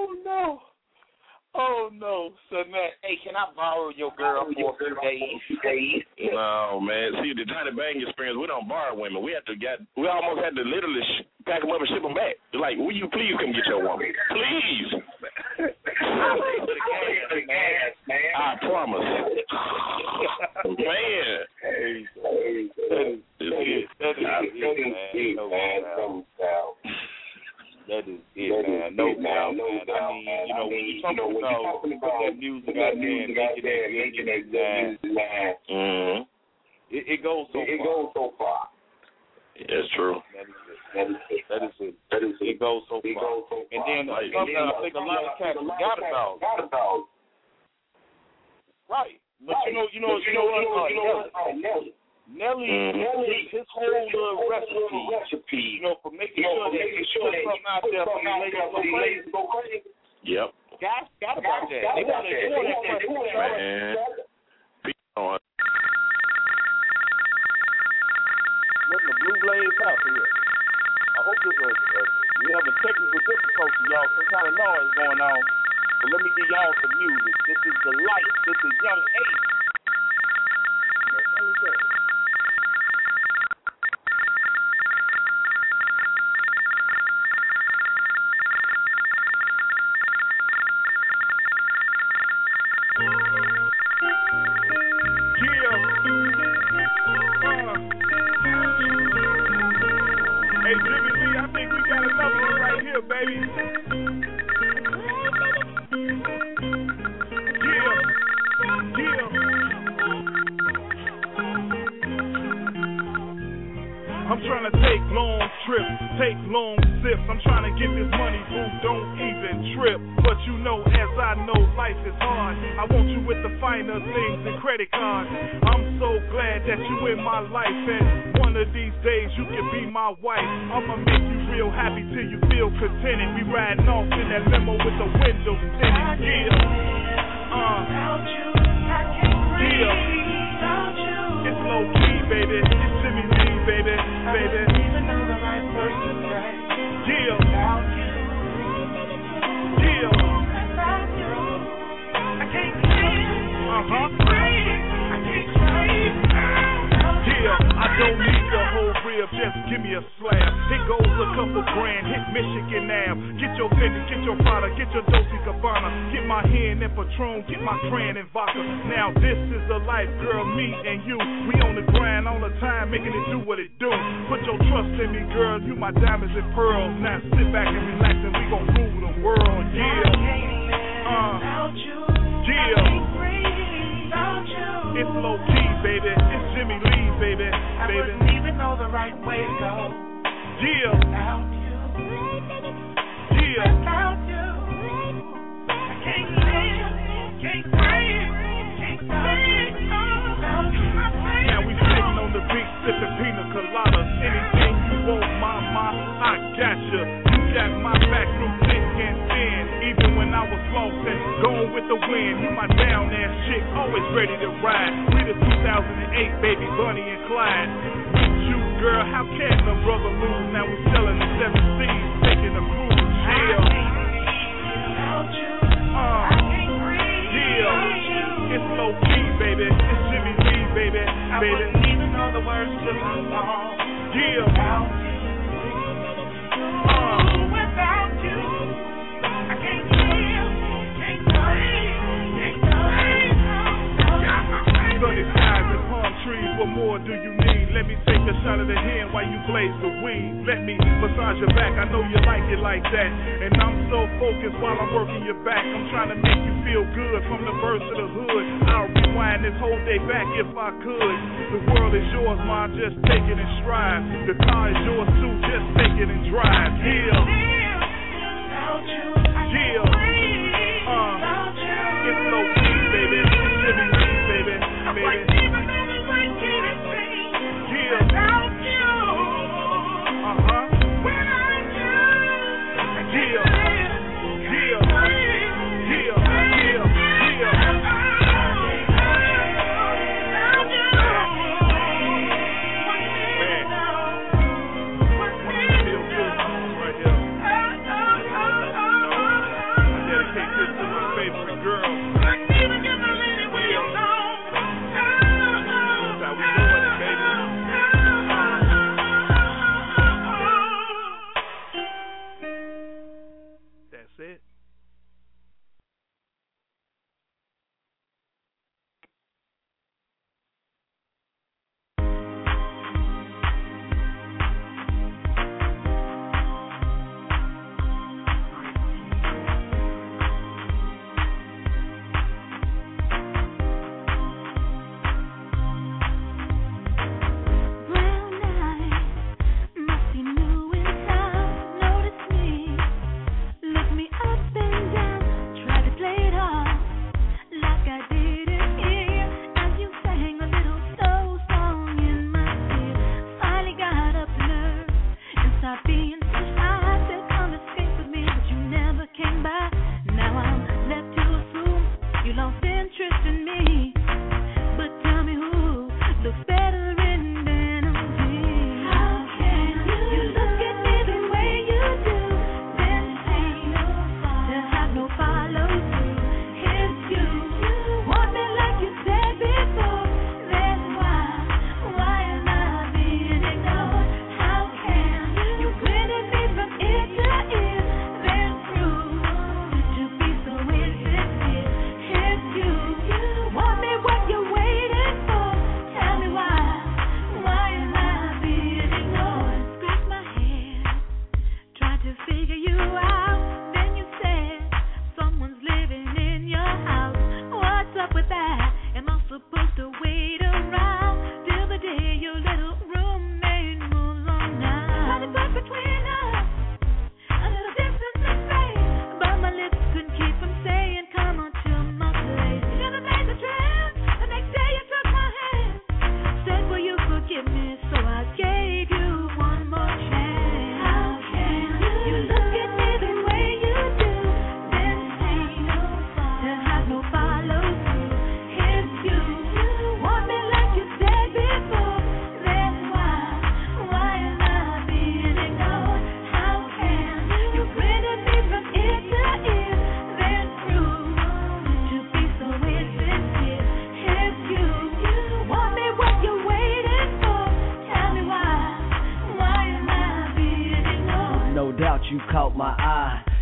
Oh, no. So, man, hey, can I borrow your girl for a few days? No, man. See, the Johnny Bang experience, we don't borrow women. We almost had to literally pack them up and ship them back. Like, will you please come get your woman? Please. I promise. Man. That is it, man. No doubt, man. I mean, you know, when you talk about put that music out there and making that music, it goes so far. Yeah, it's true. That is it. It goes so far. And then something I think a lot of cats forgot about. Right. But you know what? Nelly, his whole recipe, you know, for making sure that he put something out there for the ladies to go crazy. Yep. Guys got about that. They want that crazy. Man. What's the Blue Blaze out here? I hope we have a technical difficulty, y'all. Some kind of noise going on. But let me give y'all some music. This is The Light. This is Young Ace. That's all we say. Just give me a slab. goes a couple grand. Hit Michigan now. Get your Fendi, get your Prada, get your Dolce Gabbana. Get my hand in Patron, get my Cran and vodka. Now this is the life, girl, me and you. We on the grind all the time, making it do what it do. Put your trust in me, girl, you my diamonds and pearls. Now sit back and relax and we gon' rule the world, yeah. Yeah. It's low key, baby. It's Jimmy Lee, baby. I wouldn't even know the right way to go. Yeah. Without you. Yeah. Without you. I can't live. Can't breathe. Can't breathe. Now we sitting on the beach sipping pina coladas. Anything you want, mama, I got you. You got my back through thick and thin. Even when I was lost and going with the wind, you my down ass chick, always ready to ride. We the 2008 baby Bunny and Clyde. With you, girl, how can a brother lose? Now we selling the 7 C's, taking a cruise. Yeah. Yeah. It's low key, baby. It's Jimmy Lee, baby. I wouldn't even know the words to my song. Yeah. Without you. Without you. I can't live. Can't breathe. Can't breathe. Sunny skies and palm trees, what more do you need? Let me take a shot of the hand while you blaze the weed. Let me massage your back, I know you like it like that. And I'm so focused while I'm working your back. I'm trying to make you feel good from the birth to the hood. I'll rewind this whole day back if I could. The world is yours, ma, just take it and strive. The car is yours too, just take it and drive. Yeah. Yeah. It's low key, baby. It's Jimmy Lee, baby. Baby.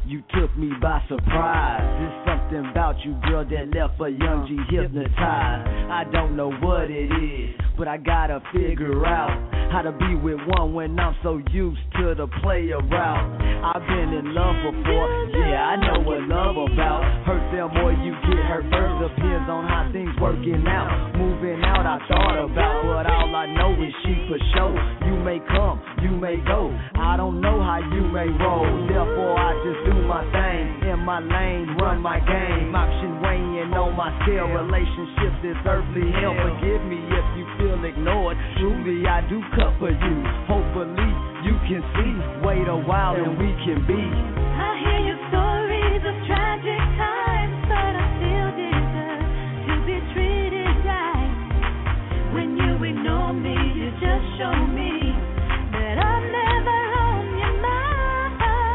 you took me by surprise. There's something about you, girl, that left a young G hypnotized. I don't know what it is, but I gotta figure out how to be with one when I'm so used to the player route. I've been in love before, yeah, I know what love about. Hurt them or you get hurt first, depends on how things working out. Moving out, I thought about, but all I know is she for sure. You may come, you may go, I don't know how you may roll. Therefore I just do my thing, in my lane, run my game. Option weighing on my scale, relationships is earthly hell. Forgive me if you feel ignored, truly I do cut for you. Hopefully you can see, wait a while and we can be. I hear your stories of tragic times, but I still deserve to be treated right. When you ignore me, you just show me that I'm never on your mind.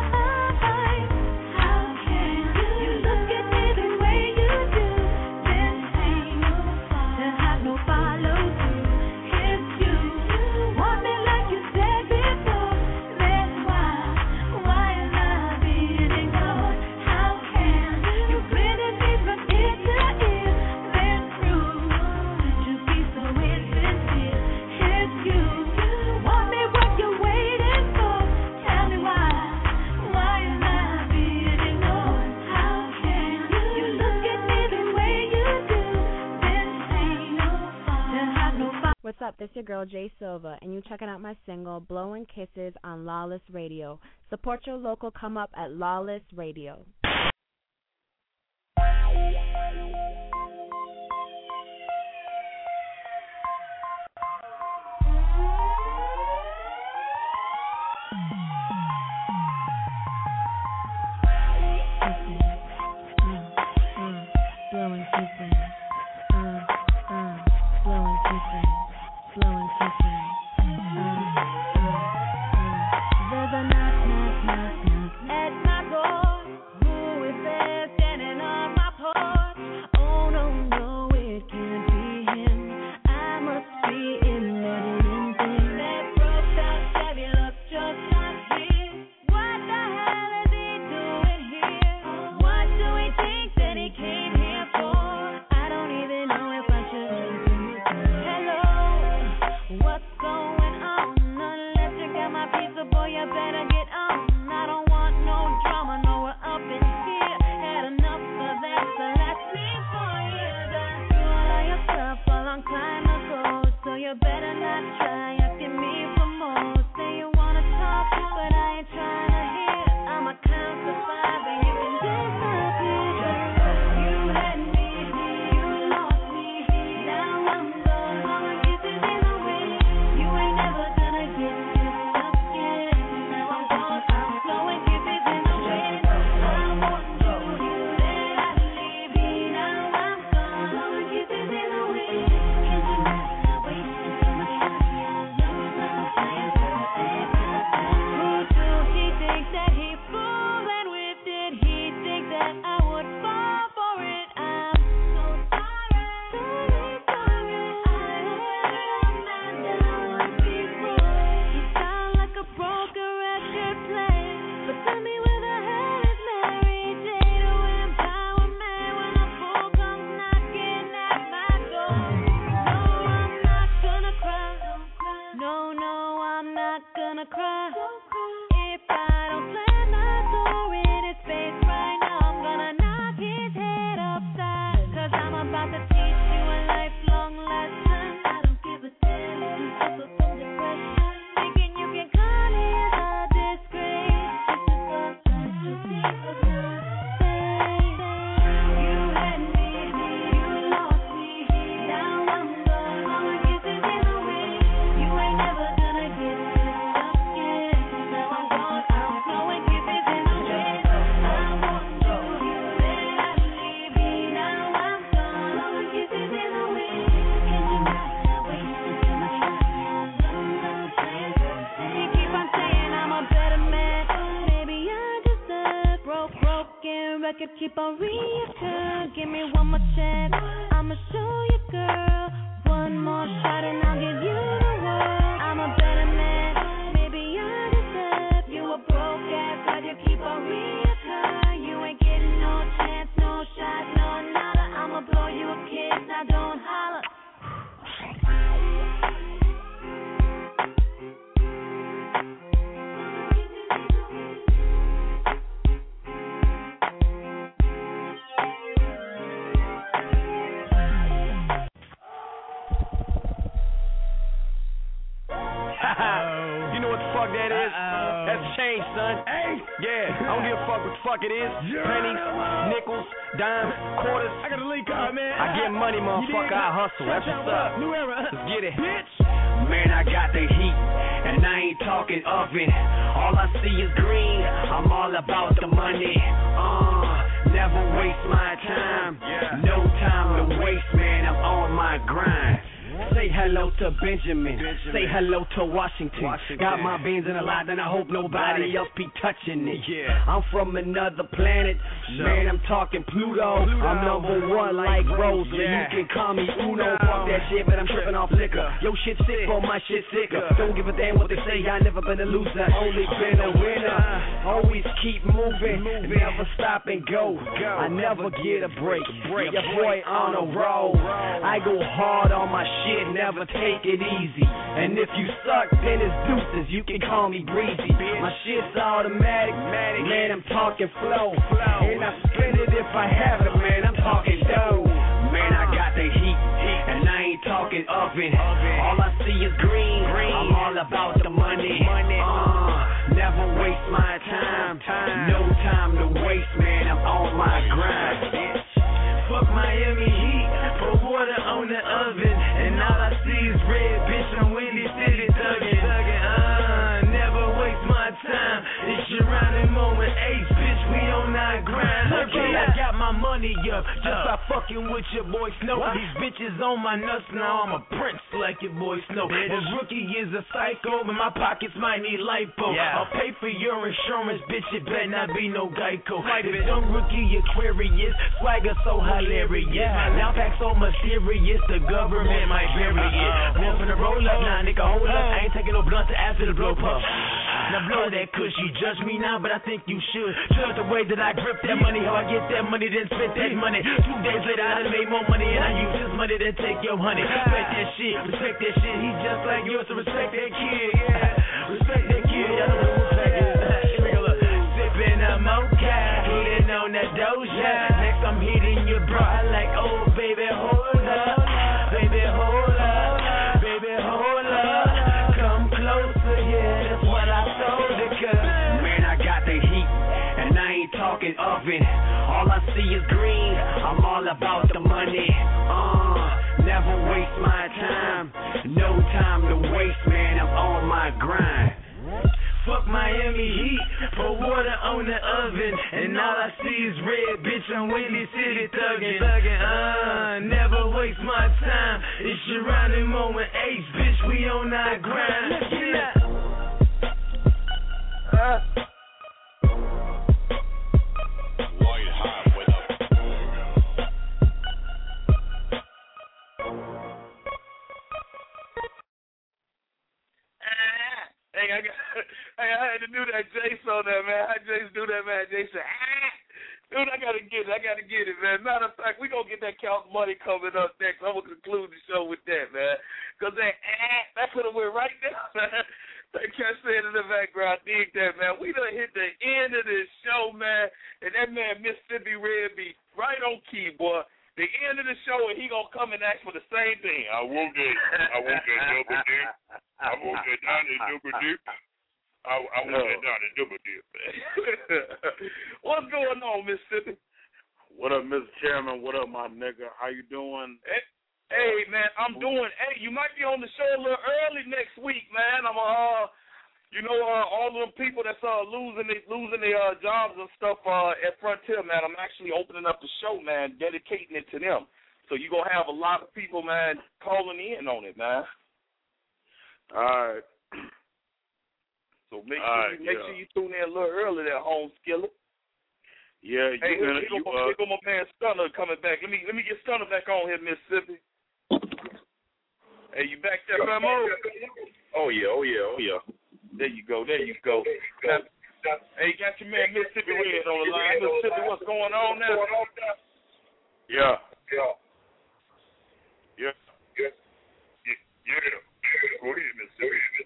How can you look at me the way you do, then seem to have no follow through? If you want me like you said before, then why am I being ignored? How can you grin at me from ear to ear, then prove to be so insincere? If you want me, what you're waiting for? Tell me why am I being ignored? How can you look at me the way you do, then seem to have no follow? What's up? This your girl Jay Silva, and you checking out my single "Blowing Kisses" on Lawless Radio. Support your local come up at Lawless Radio. Blowing kisses, blowing kisses, blowing kisses. There's a knock, knock, knock, knock at my door. Who is there standing on my porch? Oh no, no, it can't be him. I must be in anything. That broke out Chevy looks just like his. What the hell is he doing here? What do he think that he came here for? I don't even know if I should. Hello, what's going on? Unless you got my pizza, boy, you better get on. I don't want no drama, no, we're up in here. Had enough of that, so that's me for you. Done through all of your stuff a long time ago, so you better not try asking me for more. Say you wanna talk, but I ain't trying to hear. I'ma count to 5 and you can disappear. You had me, you lost me, now I'm gone. All my kisses in the wind. You ain't never gonna get this again. Now I'm gone, I'm blowing kisses in the wind. I want you, then I leave me. Now I'm gone, blowing kisses in the wind. Can you not wait until my who do he think that he fooling with? Did he think that I would fall for it? I'm so sorry. I hope that I'm not down before. You sound like a broken record player, but tell me where the hell is Mary J to empower me when a fool comes knocking at my door? No, I'm not gonna cry. No, I'm not gonna cry. If I don't slam my door in his face right now, I'm gonna knock his head upside. 'Cause I'm about to teach you a lifelong lesson. I don't give a damn if you suffer from depression. Thinking you can come here a disgrace. This is the life you see of you had me, you lost me, now I'm gone. All my kisses in the wind. You ain't never gonna get this again. Now I'm gone, I'm blowing kisses in the wind. I want you, then I leave me. Now I'm gone, blowing kisses in the wind. Can you not wait until my you keep on saying I'm a better man. Maybe I deserve broken record, keep on reoccurring. Give me one more chance, I'ma show you, girl. One more shot and I'll give you the world. I'm a better man. Maybe I deserve you a broke ass, but you keep on reoccurring. change, son. Hey, yeah, I don't give a fuck what the fuck it is. Pennies, nickels, dimes, quarters. I got a link card, man. I get money, motherfucker. I hustle. That's what's up. New era. Let's get it, bitch. Man, I got the heat, and I ain't talking oven. All I see is green. I'm all about the money. Never waste my time. No time to waste, man. I'm on my grind. Say hello to Benjamin. Say hello to Washington. Got my beans in a lot, and I hope nobody else be touching it. I'm from another planet. Man, I'm talking Pluto. I'm number one like Rosalie. You can call me Uno. Fuck that shit, but I'm tripping off liquor. Yo, shit sick, but my shit sicker. Don't give a damn what they say. I never been a loser, only been a winner. Always keep moving, never stop and go. I never get a break. Your boy on a roll. I go hard on my shit, never take it easy. And if you suck, then it's deuces. You can call me Breezy. My shit's automatic, man. I'm talking flow, and I spend it if I have it, man. I'm talking dough. Man, I got the heat, and I ain't talking oven. All I see is green. I'm all about the money. Never waste my time. No time to waste, man. I'm on my grind, bitch. Fuck Miami Heat, put water on the oven, and all I see is red, bitch. I'm Windy City thuggin'. Never waste my time. It's your rounding moment, H, bitch. We on our grind. Okay, I got my money up just by fucking with your boy Snow. These bitches on my nuts now. I'm a prince like your boy Snow. This rookie is a psycho, but my pockets might need lipo. I'll pay for your insurance, bitch. It better not be no Geico. If don't rookie Aquarius, swagger so hilarious. Now pack so mysterious, the government might bury it. One from the roll up, nah, nigga, hold up. I ain't taking no blunt after the blow puff. Now blow that kush, you judge me now, but I think you should. Judge the way that I grip that money, how I get that money, then spend that money. 2 days later, I done made more money, and I use this money to take your honey. Respect that shit, respect that shit. He's just like you, so respect that kid, Respect that kid, y'all know what respect is. Here we go, look. Sipping a mocha, hitting on that doja. Next I'm hitting your bra, I like, oh baby, hold up. Baby, hold up. Baby, hold up. Come closer, yeah, that's what I told her, cause man, I got the heat, and I ain't talking oven. All I see is green, I'm all about the money. Never waste my time, no time to waste, man, I'm on my grind. Fuck Miami Heat, put water on the oven, and all I see is red, bitch, I'm Windy City thuggin'. Never waste my time, it's your rounding moment, H, bitch, we on our grind. Let's get it. I had to do that Jace on that, man. How Jace do that, man? Jace said, dude, I gotta get it, man. Matter of fact, we gonna get that Count Money coming up next. I'm gonna conclude the show with that, man. Cause that could have went right there, man. That cat said in the background, dig that, man. We done hit the end of this show, man. And that man, Mississippi Red, be right on key, boy. The end of the show, and he gonna come and ask for the same thing. I want that double dip. I want that Donnie double dip. I want that Donnie double dip. What's going on, Mississippi? What up, Mr. Chairman? What up, my nigga? How you doing? Hey, man, I'm doing. Hey, you might be on the show a little early next week, man. I'm all of them people that's losing their jobs and stuff at Frontier, man. I'm actually opening up the show, man, dedicating it to them. So you're gonna have a lot of people, man, calling in on it, man. All right. So make sure you tune in a little early there, home skillet. Yeah, hey, here go my man Stunner coming back. Let me get Stunner back on here, Mississippi. Hey, you back there, Famo? Oh yeah. There you go. Hey, you got your man Mississippi Red on the line. Mississippi, what's going on now? Yeah. Go ahead, Mississippi.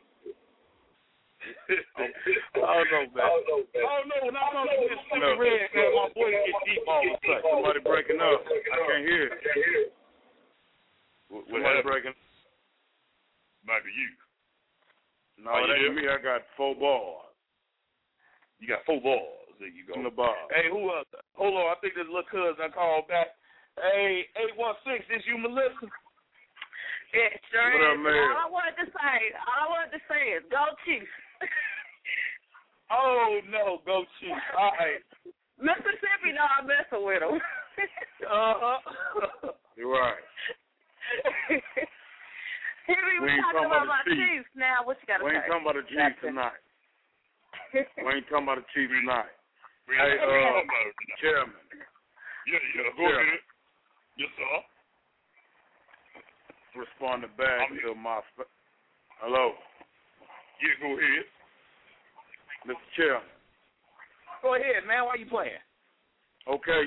I don't know, man. When I'm on Mississippi Red, man, my voice gets deep all of a sudden. Somebody breaking up. I can't hear it. Somebody breaking up. Might be you. No, it ain't me. I got 4 bars. You got 4 bars. There you go. In the bar. Hey, who else? Hold on. I think this little cousin called back. Hey, 816, is you Melissa? Yeah, sure What up, is. man? All I wanted to say is go Chiefs. Oh, no, go Chiefs. All right. Mississippi, no, I'm messing with them. You're right. Here we talking about my Chiefs now. What you got to say? We ain't talking about the Chiefs tonight. We ain't talking about the Chiefs tonight. Hey, Chairman. Yeah, go ahead. Yes, sir. Responding back to my... Hello? Yeah, go ahead. Mr. Chairman. Go ahead, man. Why you playing? Okay.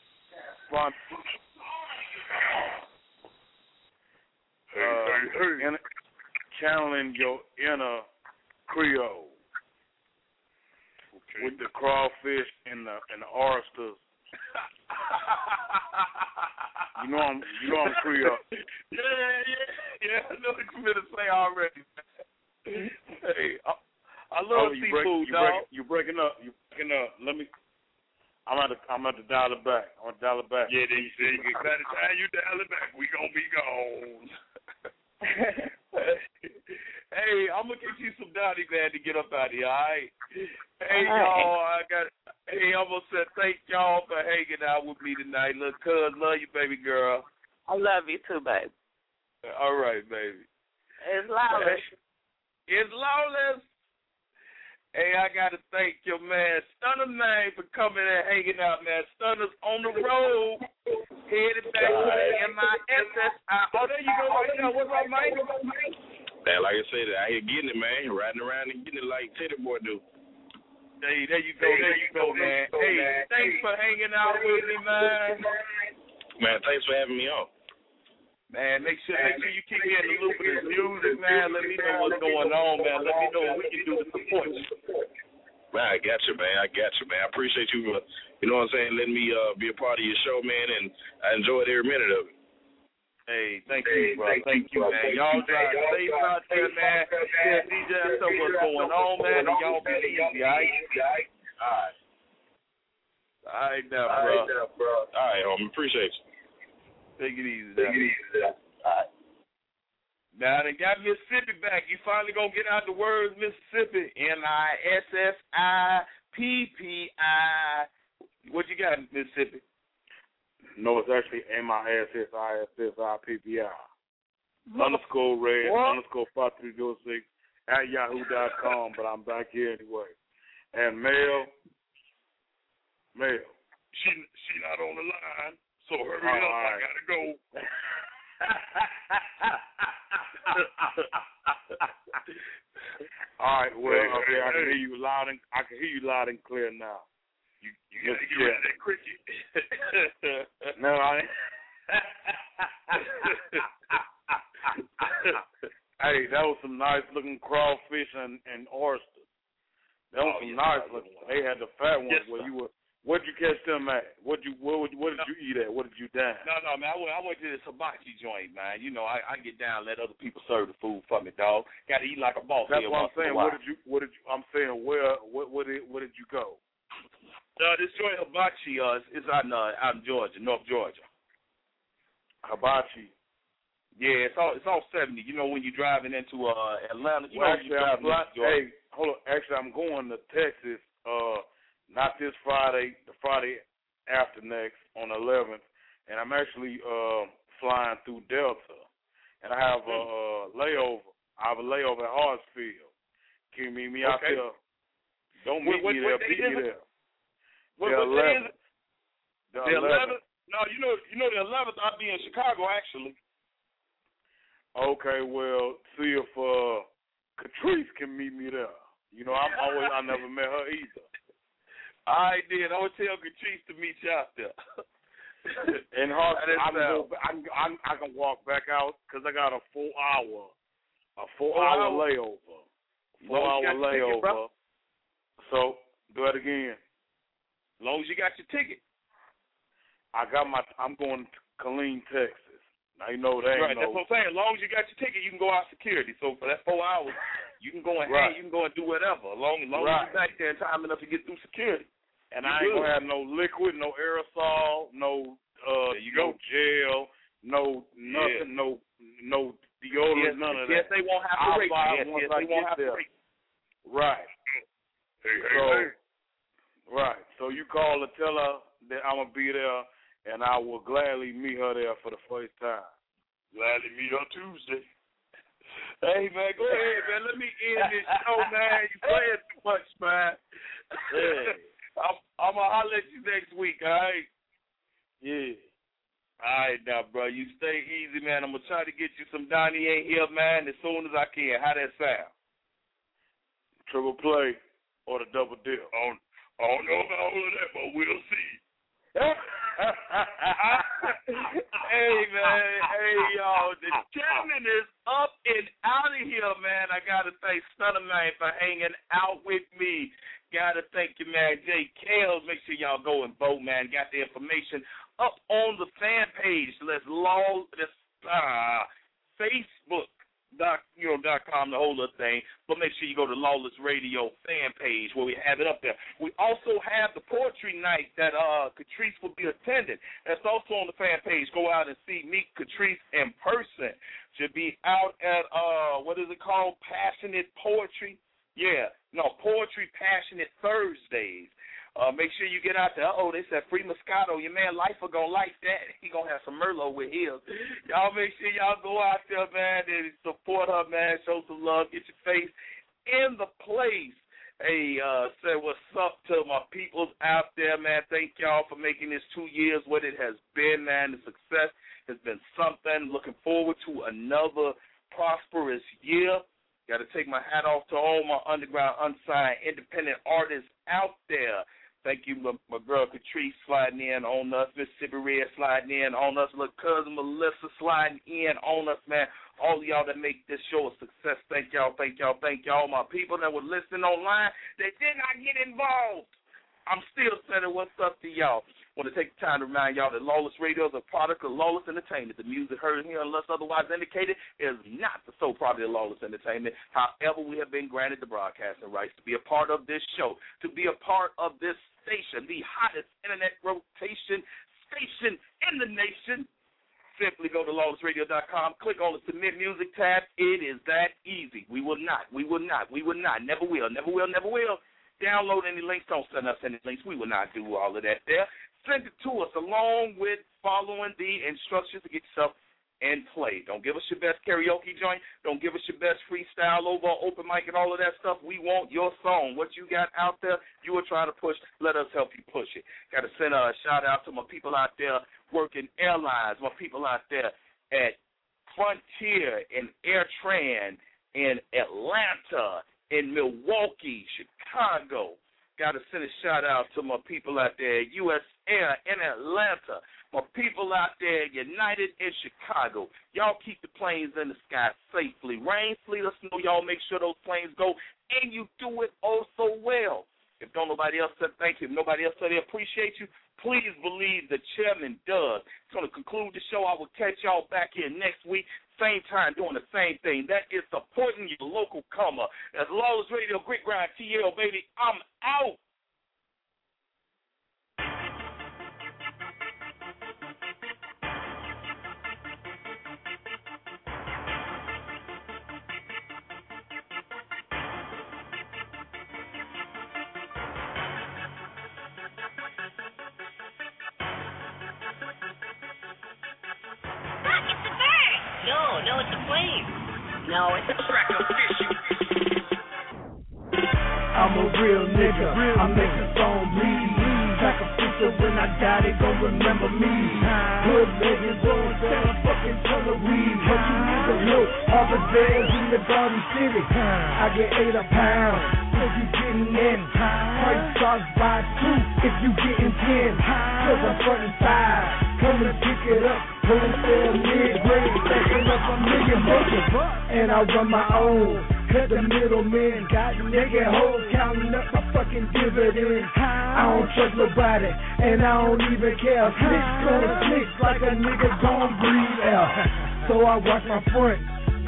Channeling your inner Creole with the crawfish and the oysters. You know I'm Creole. Yeah. I know what you're going to say already. Hey, I love seafood, dog. You're breaking up. Let me. I'm at to dial it back. I'm gonna dial it back. Yeah, then you say by the time you dial it back, we gonna be gone. Hey, I'm gonna get you some Donnie man to get up out of here. All right. Hey, y'all, I'm gonna say thank y'all for hanging out with me tonight. Look, cuz, love you, baby girl. I love you too, baby. All right, baby. It's lawless. It's lawless. Hey, I got to thank your man, Stunner, man, for coming and hanging out, man. Stunner's on the road, headed back to the MISS. Oh, there you go. Right now. What's up, Mike? Man, like I said, out here getting it, man. Riding around and getting it like Teddy Boy do. Hey, there you go, man. Hey, thanks for hanging out with me, man. Man, thanks for having me on. Man, make sure you keep me in the loop of this music, man. Let me know what's going on, man. Let me know what we can do to support you. Man, I got you, man. I appreciate you, you know what I'm saying, letting me be a part of your show, man, and I enjoyed every minute of it. Hey, thank you, bro. Thank you, man. Y'all drive safe out there, man. Tell DJ what's going on, man, and y'all be easy, all right? All right, now, bro. All right, homie. Appreciate you. Take it easy. All right. Now they got Mississippi back. You finally gonna get out the words Mississippi. MISSIPPI. What you got, Mississippi? No, it's actually MISSISSIPPI. Underscore red, underscore 5306 at yahoo.com, but I'm back here anyway. And Mel. She not on the line. So hurry up, I gotta go. All right, well, okay, I can hear you loud and clear now. You gotta get rid of that cricket. No, I ain't. Hey, that was some nice looking crawfish and oysters. That was some nice looking. They had the fat ones where you were. What'd you catch them at? What did you eat at? What did you dine? No, man. I went to this hibachi joint, man. You know, I get down and let other people serve the food for me, dog. Got to eat like a boss. That's what I'm saying. What did you? I'm saying, where did you go? This joint hibachi is out in Georgia, North Georgia. Hibachi. Yeah, it's all 70. You know, when you're driving into Atlanta. You know, hey, hold on. Actually, I'm going to Texas. Not this Friday, the Friday after next on the 11th, and I'm actually flying through Delta, and I have a layover. I have a layover at Hartsfield. Can you meet me out there? Don't meet me there. Meet me there. What day is it? The 11th? No, you know the 11th. I'll be in Chicago actually. Okay, well, see if Catrice can meet me there. You know, I never met her either. I did. I would tell Catrice to meet you out there. And I can walk back out because I got a 4 hour layover. 4 hour layover. So do it again. As long as you got your ticket. I'm going to Killeen, Texas. Now you know that. Right. That's what I'm saying. As long as you got your ticket, you can go out security. So for that 4 hours, You can go and Right. hang, you can go and do whatever, as long as Right. you're back there in time enough to get through security. And You I ain't good. gonna have no liquid, no aerosol, no no gel, no nothing, no deodorant, Yes, none of yes, that. they won't have I'll to rape you. buy Yes, once yes, I they won't get have to there. rape you. Right. Hey. Right. So you call her, tell her that I'm gonna be there, and I will gladly meet her there for the first time. Gladly meet her Tuesday. Hey, man, go ahead, man. Let me end this show, man. You playing too much, man. Yeah. I'm going to holler at you next week, all right? Yeah. All right, now, bro. You stay easy, man. I'm going to try to get you some Donnie Ain't Here, man, as soon as I can. How that sound? Triple play or the double dip. I don't know about all of that, but we'll see. Hey, man. Hey, y'all. The chairman is up and out of here, man. I got to thank Stunner Man for hanging out with me. Got to thank you, man. Jay Kales. Make sure y'all go and vote, man. Got the information up on the fan page. Facebook.com, the whole other thing. But make sure you go to Lawless Radio fan page where we have it up there. We also have the poetry night that Catrice will be attending. That's also on the fan page. Go out and meet Catrice in person. Should be out at, what is it called? Passionate Poetry? Yeah. No, Poetry Passionate Thursdays. Make sure you get out there. They said free Moscato. Your man Lifer gonna like that. He gonna have some Merlot with him. Y'all make sure y'all go out there, man, and support her, man. Show some love. Get your face in the place. Hey, say what's up to my peoples out there, man. Thank y'all for making this 2 years what it has been, man. The success has been something. Looking forward to another prosperous year. Got to take my hat off to all my underground, unsigned, independent artists out there. Thank you, my girl Catrice sliding in on us, Mississippi Red sliding in on us, little cousin Melissa sliding in on us, man. All of y'all that make this show a success, thank y'all, thank y'all, thank y'all. My people that were listening online that did not get involved, I'm still saying what's up to y'all. Want to take the time to remind y'all that Lawless Radio is a product of Lawless Entertainment. The music heard here, unless otherwise indicated, is not the sole property of Lawless Entertainment. However, we have been granted the broadcasting rights to be a part of this show, to be a part of this station, the hottest internet rotation station in the nation. Simply go to lawlessradio.com, click on the Submit Music tab. It is that easy. We will not, never will download any links. Don't send us any links. We will not do all of that there. Send it to us along with following the instructions to get yourself in play. Don't give us your best karaoke joint. Don't give us your best freestyle over open mic and all of that stuff. We want your song. What you got out there, you are trying to push. Let us help you push it. Got to send a shout out to my people out there working airlines, my people out there at Frontier and AirTran in Atlanta, in Milwaukee, Chicago. Got to send a shout-out to my people out there at U.S. Air in Atlanta, my people out there at United in Chicago. Y'all keep the planes in the sky safely. Rain, sleet, or snow, y'all make sure those planes go, and you do it oh so well. If don't nobody else say thank you, if nobody else say they appreciate you, please believe the chairman does. It's going to conclude the show. I will catch y'all back here next week, same time, doing the same thing. That is supporting your local comer. That's Lawless Radio, Grit Grind, TL, baby. I'm out. No, it's a plane. No, it's a track of fishing. I'm a real nigga, I make the song bleed. Track a picture when I die, they gon' remember me. Good niggas won't sell a fucking ton of weed. But you niggas know, Harvard Bears in the Garden City. I get 8 a pound if you getting in. Price starts by 2 if you getting 10. Cause I'm front and side, come and pick it up. Wholesale mid-grade, stacking up a million bucks. And I run my own. Cause the middlemen got nigga hoes counting up my fucking dividends. I don't trust nobody, and I don't even care. Snitch gonna snitch like a nigga gon' breathe out. So I watch my front,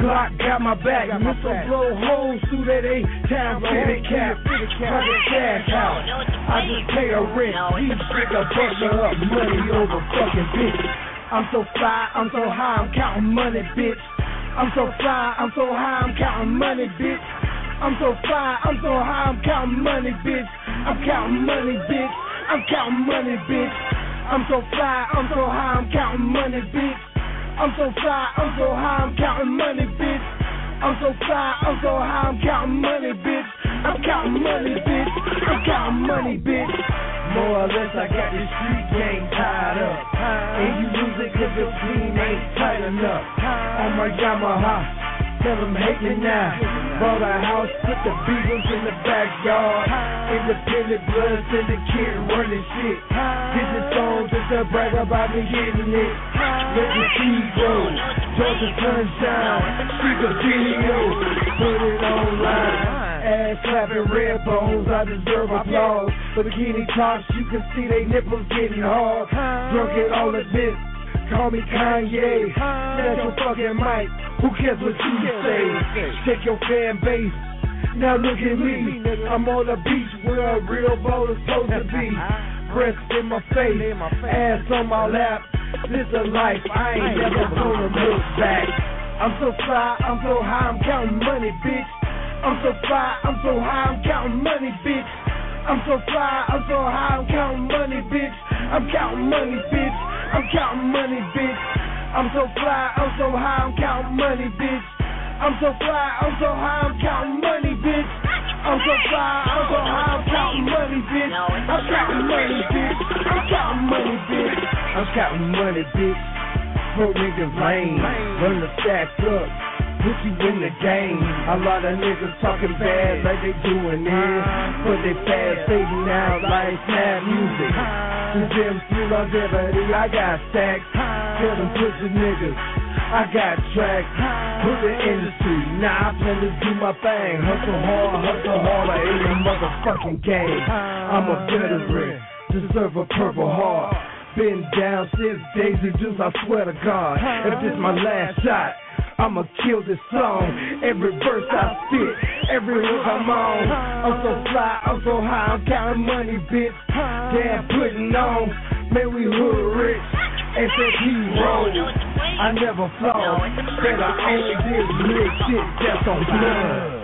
Glock got my back. Missile blow holes through that 8-town fitted cap. Private cash house. I just pay a rent. These nigga bustin' up money over fucking bitch. I'm so fly, I'm so high, I'm counting money, bitch. I'm so fly, I'm so high, I'm counting money, bitch. I'm so fly, I'm so high, I'm counting money, bitch. I'm counting money, bitch. I'm counting money, bitch. I'm so fly, I'm so high, I'm counting money, bitch. I'm so fly, I'm so high, I'm counting money, bitch. I'm so fly, I'm so high, I'm counting money, bitch. I'm counting money, bitch. I'm counting money, bitch. More or less, I got this street game tied up. And you lose it cause your team ain't tight enough. On my Yamaha, tell them hate me now. Bought a house, put the Beagles in the backyard. Independent blood syndicate running shit. Did the song just to brag about me getting it. Let the seed grow, Georgia sunshine. See the video, put it online. Ass clapping red bones, I deserve applause. Bikini tops, you can see they nipples getting hard. Drunk at all of this, call me Kanye. That's your fucking mic, who cares what you say? Check your fan base, now look at me. I'm on the beach where a real bowler's supposed to be. Breasts in my face, ass on my lap. This a life, I ain't never gonna look back. I'm so fly, I'm so high, I'm counting money, bitch. I'm so fly, I'm so high, I'm counting money, bitch. I'm so fly, I'm so high, I'm counting money, bitch. I'm counting money, bitch. I'm counting money, bitch. I'm so fly, I'm so high, I'm counting money, bitch. I'm so fly, I'm so high, I'm counting money, bitch. I'm so fly, I'm so high, I'm counting money, bitch. I'm counting money, bitch. I'm counting money, bitch. I'm counting money, bitch. Broke niggas lame, learn to stack up. Put you in the game. A lot of niggas talking bad like they doing it, but they fast fading out like snap music. These gems through longevity, I got stacks. Tell them pussy niggas, I got tracks. Put the industry, now I plan to do my thing. Hustle harder in the motherfucking game. I'm a veteran, deserve a Purple Heart. Been down since Daisy Deuce, I swear to God. If this my last shot, I'ma kill this song. Every verse I spit, every hook I'm on. I'm so fly, I'm so high, I'm counting money, bitch. Damn, putting on, man, we hood rich. SFP roll, I never flow. Said I only did real shit that's on blood.